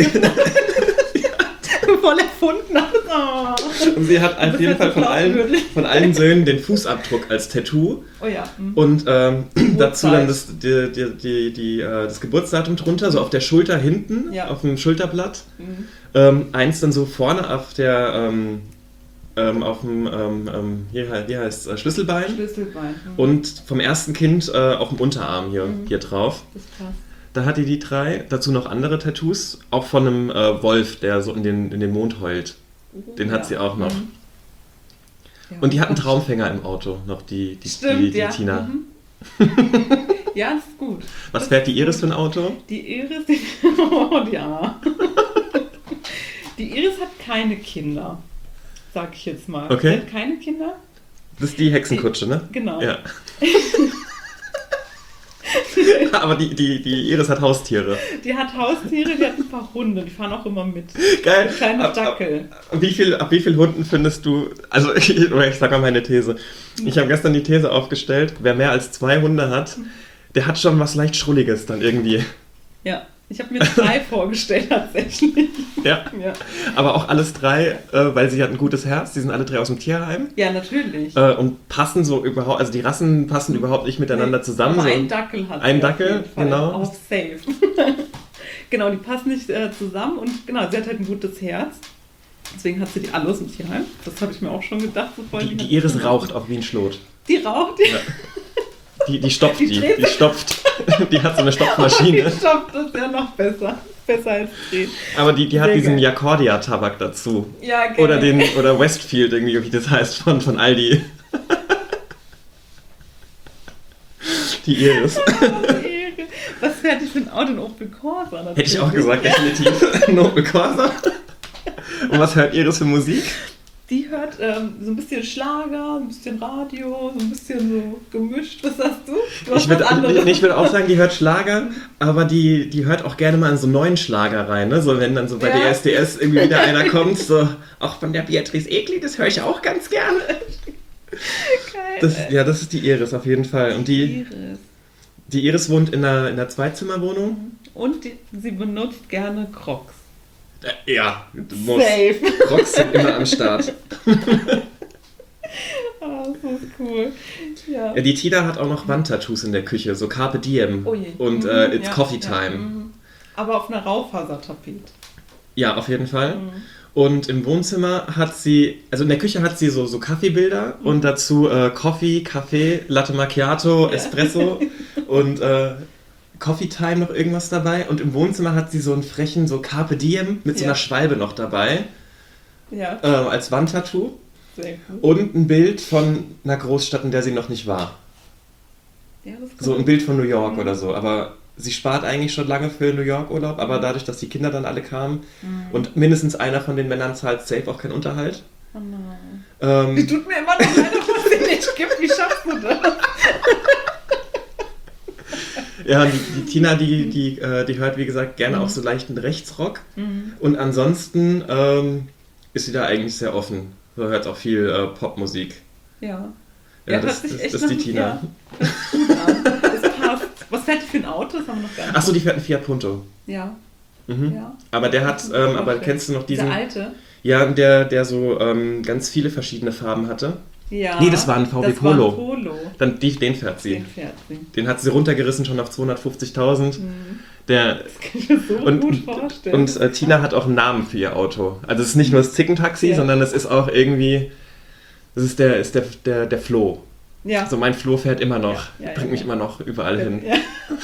[SPEAKER 2] voll erfunden hat. Oh.
[SPEAKER 1] Und sie hat auf
[SPEAKER 2] Das
[SPEAKER 1] jeden
[SPEAKER 2] ist
[SPEAKER 1] Fall
[SPEAKER 2] so glaubwürdig.
[SPEAKER 1] von allen Söhnen den Fußabdruck als Tattoo.
[SPEAKER 2] Oh ja.
[SPEAKER 1] Und dazu dann
[SPEAKER 2] Uhrzeit.
[SPEAKER 1] das Geburtsdatum drunter, so auf der Schulter hinten,
[SPEAKER 2] Ja.
[SPEAKER 1] auf dem Schulterblatt. Eins dann so vorne auf der, auf dem, wie heißt Schlüsselbein.
[SPEAKER 2] Schlüsselbein.
[SPEAKER 1] Und vom ersten Kind auch im Unterarm hier drauf.
[SPEAKER 2] Das passt.
[SPEAKER 1] Da hat die 3. Dazu noch andere Tattoos, auch von einem Wolf, der so in den Mond heult. Den hat sie auch noch.
[SPEAKER 2] Ja,
[SPEAKER 1] Und die hat einen
[SPEAKER 2] Gott.
[SPEAKER 1] Traumfänger im Auto, noch die
[SPEAKER 2] Stimmt, ja.
[SPEAKER 1] Tina.
[SPEAKER 2] Ja, das ist gut.
[SPEAKER 1] Was fährt die Iris für ein Auto?
[SPEAKER 2] Die Iris, oh, ja. Die Iris hat keine Kinder, sag ich jetzt mal.
[SPEAKER 1] Okay.
[SPEAKER 2] Sie hat keine Kinder?
[SPEAKER 1] Das ist die Hexenkutsche, ne?
[SPEAKER 2] Genau.
[SPEAKER 1] Ja. Aber die Iris hat Haustiere.
[SPEAKER 2] Die hat Haustiere, die hat ein paar Hunde, die fahren auch immer mit.
[SPEAKER 1] Geil.
[SPEAKER 2] Kleine Dackel.
[SPEAKER 1] Ab wie viel Hunden findest du, also ich sag mal meine These. Ich habe gestern die These aufgestellt, wer mehr als 2 Hunde hat, der hat schon was leicht Schrulliges dann irgendwie.
[SPEAKER 2] Ja, ich habe mir 3 vorgestellt tatsächlich.
[SPEAKER 1] Ja.
[SPEAKER 2] Ja,
[SPEAKER 1] Aber auch alles 3, weil sie hat ein gutes Herz, die sind alle 3 aus dem Tierheim.
[SPEAKER 2] ja natürlich.
[SPEAKER 1] Und passen so überhaupt, also die Rassen passen überhaupt nicht miteinander zusammen.
[SPEAKER 2] Aber
[SPEAKER 1] So
[SPEAKER 2] ein Dackel hat
[SPEAKER 1] ein
[SPEAKER 2] sie
[SPEAKER 1] Dackel,
[SPEAKER 2] auf jeden Fall.
[SPEAKER 1] genau.
[SPEAKER 2] Auch safe. Genau, die passen nicht zusammen und genau, sie hat halt ein gutes Herz. Deswegen hat sie die alle aus dem Tierheim. Das habe ich mir auch schon gedacht. So vorhin.
[SPEAKER 1] Die Iris raucht auch wie ein Schlot.
[SPEAKER 2] Die raucht? Ja.
[SPEAKER 1] Die stopft
[SPEAKER 2] Die dreht
[SPEAKER 1] die stopft. Die hat so eine Stopfmaschine.
[SPEAKER 2] Die stopft, das ist ja noch besser. Besser als drehen.
[SPEAKER 1] Aber die hat
[SPEAKER 2] Sehr
[SPEAKER 1] diesen
[SPEAKER 2] geil.
[SPEAKER 1] Jacordia-Tabak dazu.
[SPEAKER 2] Ja, geil.
[SPEAKER 1] Oder Westfield, irgendwie, wie das heißt, von Aldi. Die Iris.
[SPEAKER 2] Was fährt die für ein Auto? Ein Opel Corsa?
[SPEAKER 1] Hätte ich auch gesagt, definitiv. No Corsa. Und was hört Iris für Musik?
[SPEAKER 2] Die hört so ein bisschen Schlager, ein bisschen Radio, so ein bisschen so gemischt. Was sagst du? Du hast
[SPEAKER 1] Ich würde
[SPEAKER 2] was anderes.
[SPEAKER 1] auch sagen, die hört Schlager, aber die hört auch gerne mal in so neuen Schlager rein. Ne? So wenn dann so bei
[SPEAKER 2] Ja.
[SPEAKER 1] DSDS irgendwie wieder einer kommt, so auch von der Beatrice Egli, das höre ich auch ganz gerne.
[SPEAKER 2] Geil.
[SPEAKER 1] Das ist die Iris auf jeden Fall. Und die Iris wohnt in einer Zweizimmerwohnung.
[SPEAKER 2] Und sie benutzt gerne Crocs.
[SPEAKER 1] Ja, du musst.
[SPEAKER 2] Safe.
[SPEAKER 1] Crocs sind immer am Start.
[SPEAKER 2] Ah, das ist cool. Ja.
[SPEAKER 1] Ja, die Tina hat auch noch Wandtattoos in der Küche, so Carpe Diem
[SPEAKER 2] Oh je.
[SPEAKER 1] und
[SPEAKER 2] Mhm,
[SPEAKER 1] It's
[SPEAKER 2] ja,
[SPEAKER 1] Coffee
[SPEAKER 2] ja,
[SPEAKER 1] Time.
[SPEAKER 2] mhm. Aber auf einer Raufasertapete.
[SPEAKER 1] Ja, auf jeden Fall.
[SPEAKER 2] Mhm.
[SPEAKER 1] Und im Wohnzimmer hat sie, also in der Küche hat sie so Kaffeebilder und dazu Coffee, Kaffee, Latte Macchiato, Espresso und Coffee Time noch irgendwas dabei. Und im Wohnzimmer hat sie so einen frechen, so Carpe Diem mit so einer Schwalbe noch dabei,
[SPEAKER 2] Ja,
[SPEAKER 1] als Wandtattoo.
[SPEAKER 2] sehr gut.
[SPEAKER 1] Und ein Bild von einer Großstadt, in der sie noch nicht war.
[SPEAKER 2] Ja, das
[SPEAKER 1] So ein Bild von New York oder so. Aber sie spart eigentlich schon lange für New York Urlaub, aber dadurch, dass die Kinder dann alle kamen und mindestens einer von den Männern zahlt safe auch keinen Unterhalt.
[SPEAKER 2] Oh nein. Die tut mir immer noch leid, dass es sie nicht gibt. Wie schaffst du das?
[SPEAKER 1] Ja, die Tina, die hört, wie gesagt, gerne auch so leichten Rechtsrock. Und ansonsten ist sie da eigentlich sehr offen. Sie hört auch viel Popmusik.
[SPEAKER 2] Ja.
[SPEAKER 1] Ja,
[SPEAKER 2] hört
[SPEAKER 1] das
[SPEAKER 2] sich echt
[SPEAKER 1] ist
[SPEAKER 2] nach-
[SPEAKER 1] die Tina.
[SPEAKER 2] Ja, hört sich gut an. Das passt. Was fährt die für ein Auto? Das haben wir noch gar nicht.
[SPEAKER 1] Achso, die fährt einen Fiat Punto.
[SPEAKER 2] Ja.
[SPEAKER 1] Mhm.
[SPEAKER 2] Ja.
[SPEAKER 1] Aber der hat,
[SPEAKER 2] Kann ich mir
[SPEAKER 1] aber
[SPEAKER 2] vorstellen.
[SPEAKER 1] kennst du noch diesen?
[SPEAKER 2] Dieser alte?
[SPEAKER 1] Ja, der so ganz viele verschiedene Farben hatte.
[SPEAKER 2] Ja.
[SPEAKER 1] Nee, das war ein VW
[SPEAKER 2] Das war ein
[SPEAKER 1] Polo.
[SPEAKER 2] Polo.
[SPEAKER 1] Dann den fährt sie.
[SPEAKER 2] Den fährt sie.
[SPEAKER 1] Den hat sie runtergerissen schon auf 250.000. Der
[SPEAKER 2] Das kann ich mir so gut vorstellen.
[SPEAKER 1] und Tina hat auch einen Namen für ihr Auto. Also es ist nicht nur das Zickentaxi,
[SPEAKER 2] Ja.
[SPEAKER 1] sondern es ist auch irgendwie, das ist der Flo.
[SPEAKER 2] ja.
[SPEAKER 1] Also mein Flo fährt immer noch,
[SPEAKER 2] Ja,
[SPEAKER 1] bringt mich immer noch überall hin.
[SPEAKER 2] Ja.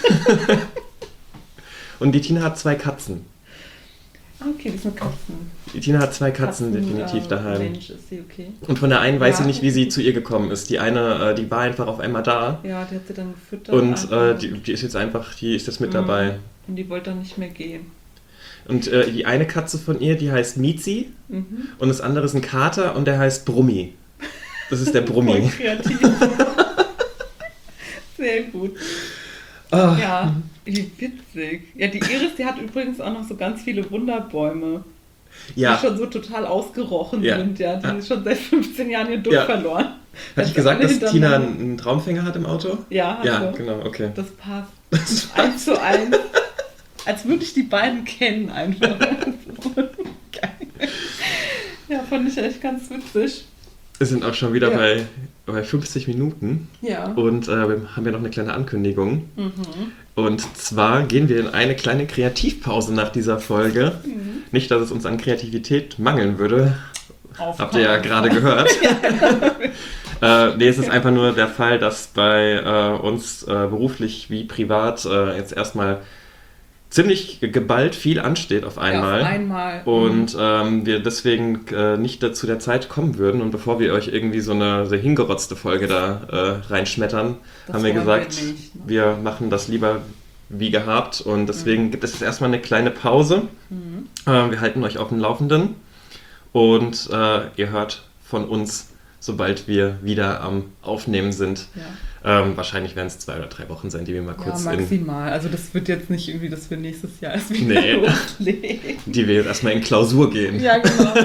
[SPEAKER 1] Und die Tina hat 2 Katzen.
[SPEAKER 2] Okay, das sind Katzen.
[SPEAKER 1] Die Tina hat 2 Katzen definitiv daheim.
[SPEAKER 2] Mensch, ist sie okay.
[SPEAKER 1] Und von der einen weiß
[SPEAKER 2] Ja.
[SPEAKER 1] ich nicht, wie sie zu ihr gekommen ist. Die eine, die war einfach auf einmal da.
[SPEAKER 2] Ja, die hat sie dann gefüttert.
[SPEAKER 1] Und
[SPEAKER 2] einfach.
[SPEAKER 1] die ist jetzt mit dabei.
[SPEAKER 2] Und die wollte dann nicht mehr gehen.
[SPEAKER 1] Und die eine Katze von ihr, die heißt Mizi. Und das andere ist ein Kater und der heißt Brummi. Das ist der
[SPEAKER 2] Voll
[SPEAKER 1] Brummi.
[SPEAKER 2] kreativ. Sehr gut.
[SPEAKER 1] Ah.
[SPEAKER 2] Ja, wie witzig. Ja, die Iris, die hat übrigens auch noch so ganz viele Wunderbäume,
[SPEAKER 1] Ja,
[SPEAKER 2] die schon so total ausgerochen
[SPEAKER 1] Ja.
[SPEAKER 2] sind. Ja, die
[SPEAKER 1] Ja.
[SPEAKER 2] schon seit 15 Jahren ihren Duft
[SPEAKER 1] Ja.
[SPEAKER 2] verloren.
[SPEAKER 1] hatte ich gesagt,
[SPEAKER 2] alle
[SPEAKER 1] dass Tina
[SPEAKER 2] hintereinander.
[SPEAKER 1] einen Traumfänger hat im Auto?
[SPEAKER 2] Ja, hat
[SPEAKER 1] Ja,
[SPEAKER 2] sie.
[SPEAKER 1] genau, okay.
[SPEAKER 2] Das passt. 1:1. Als würde ich die beiden kennen einfach. Geil. Ja, fand ich echt ganz witzig.
[SPEAKER 1] Wir sind auch schon wieder
[SPEAKER 2] Ja.
[SPEAKER 1] bei 50 Minuten
[SPEAKER 2] Ja.
[SPEAKER 1] und wir haben ja noch eine kleine Ankündigung. Und zwar gehen wir in eine kleine Kreativpause nach dieser Folge. Nicht, dass es uns an Kreativität mangeln würde. Habt ihr ja gerade gehört. Nee, es ist einfach nur der Fall, dass bei uns beruflich wie privat jetzt erstmal ziemlich geballt viel ansteht auf einmal.
[SPEAKER 2] Ja, auf einmal.
[SPEAKER 1] Und wir deswegen nicht dazu der Zeit kommen würden. Und bevor wir euch irgendwie so eine sehr hingerotzte Folge da reinschmettern,
[SPEAKER 2] Das
[SPEAKER 1] haben wir
[SPEAKER 2] wollen wir
[SPEAKER 1] gesagt,
[SPEAKER 2] nicht, ne?
[SPEAKER 1] wir machen das lieber wie gehabt. Und deswegen gibt es jetzt erstmal eine kleine Pause. Wir halten euch auf dem Laufenden. Und ihr hört von uns, sobald wir wieder am Aufnehmen sind.
[SPEAKER 2] Ja.
[SPEAKER 1] Wahrscheinlich werden es 2 oder 3 Wochen sein, die wir mal
[SPEAKER 2] Ja,
[SPEAKER 1] kurz
[SPEAKER 2] maximal. Also das wird jetzt nicht irgendwie, dass wir nächstes Jahr erst wieder
[SPEAKER 1] Nee.
[SPEAKER 2] loslegen.
[SPEAKER 1] die wir jetzt erstmal in Klausur gehen.
[SPEAKER 2] Ja, genau.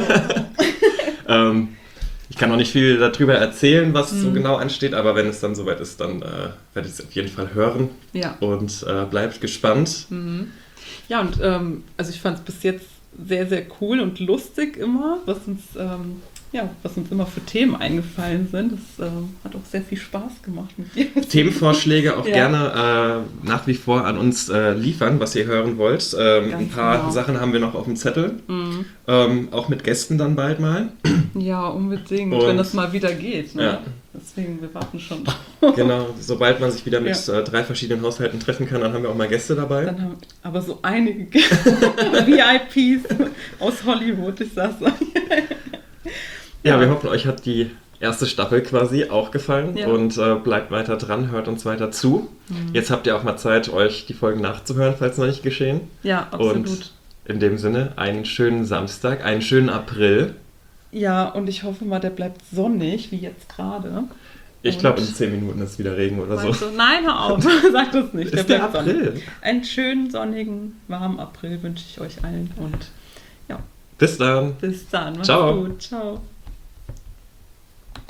[SPEAKER 1] Ich kann noch nicht viel darüber erzählen, was so genau ansteht, aber wenn es dann soweit ist, dann werdet ihr es auf jeden Fall hören.
[SPEAKER 2] Ja.
[SPEAKER 1] Und bleibt gespannt.
[SPEAKER 2] Ja, und also ich fand es bis jetzt sehr, sehr cool und lustig immer, was uns immer für Themen eingefallen sind. Das hat auch sehr viel Spaß gemacht mit dir.
[SPEAKER 1] Themenvorschläge auch
[SPEAKER 2] Ja.
[SPEAKER 1] gerne nach wie vor an uns liefern, was ihr hören wollt. Ein paar
[SPEAKER 2] genau.
[SPEAKER 1] Sachen haben wir noch auf dem Zettel. Auch mit Gästen dann bald mal.
[SPEAKER 2] Ja, unbedingt,
[SPEAKER 1] Und-
[SPEAKER 2] wenn das mal wieder geht. Ne?
[SPEAKER 1] Ja.
[SPEAKER 2] Deswegen, wir warten schon drauf.
[SPEAKER 1] Genau, sobald man sich wieder mit 3 verschiedenen Haushalten treffen kann, dann haben wir auch mal Gäste dabei.
[SPEAKER 2] Dann haben aber so einige VIPs aus Hollywood, ich sag's euch.
[SPEAKER 1] Ja, wir hoffen, euch hat die erste Staffel quasi auch gefallen
[SPEAKER 2] Ja.
[SPEAKER 1] und bleibt weiter dran, hört uns weiter zu. Jetzt habt ihr auch mal Zeit, euch die Folgen nachzuhören, falls noch nicht geschehen.
[SPEAKER 2] Ja, absolut.
[SPEAKER 1] Und in dem Sinne, einen schönen Samstag, einen schönen April.
[SPEAKER 2] Ja, und ich hoffe mal, der bleibt sonnig, wie jetzt gerade.
[SPEAKER 1] Ich
[SPEAKER 2] Und-
[SPEAKER 1] glaube, in 10 Minuten ist wieder Regen oder so.
[SPEAKER 2] Meinst du? Nein, hör auf, sag das nicht.
[SPEAKER 1] Ist der
[SPEAKER 2] bleibt
[SPEAKER 1] April?
[SPEAKER 2] sonnig. Einen schönen, sonnigen, warmen April wünsche ich euch allen und ja,
[SPEAKER 1] Bis dann.
[SPEAKER 2] bis dann. Macht's
[SPEAKER 1] Ciao.
[SPEAKER 2] gut. Ciao.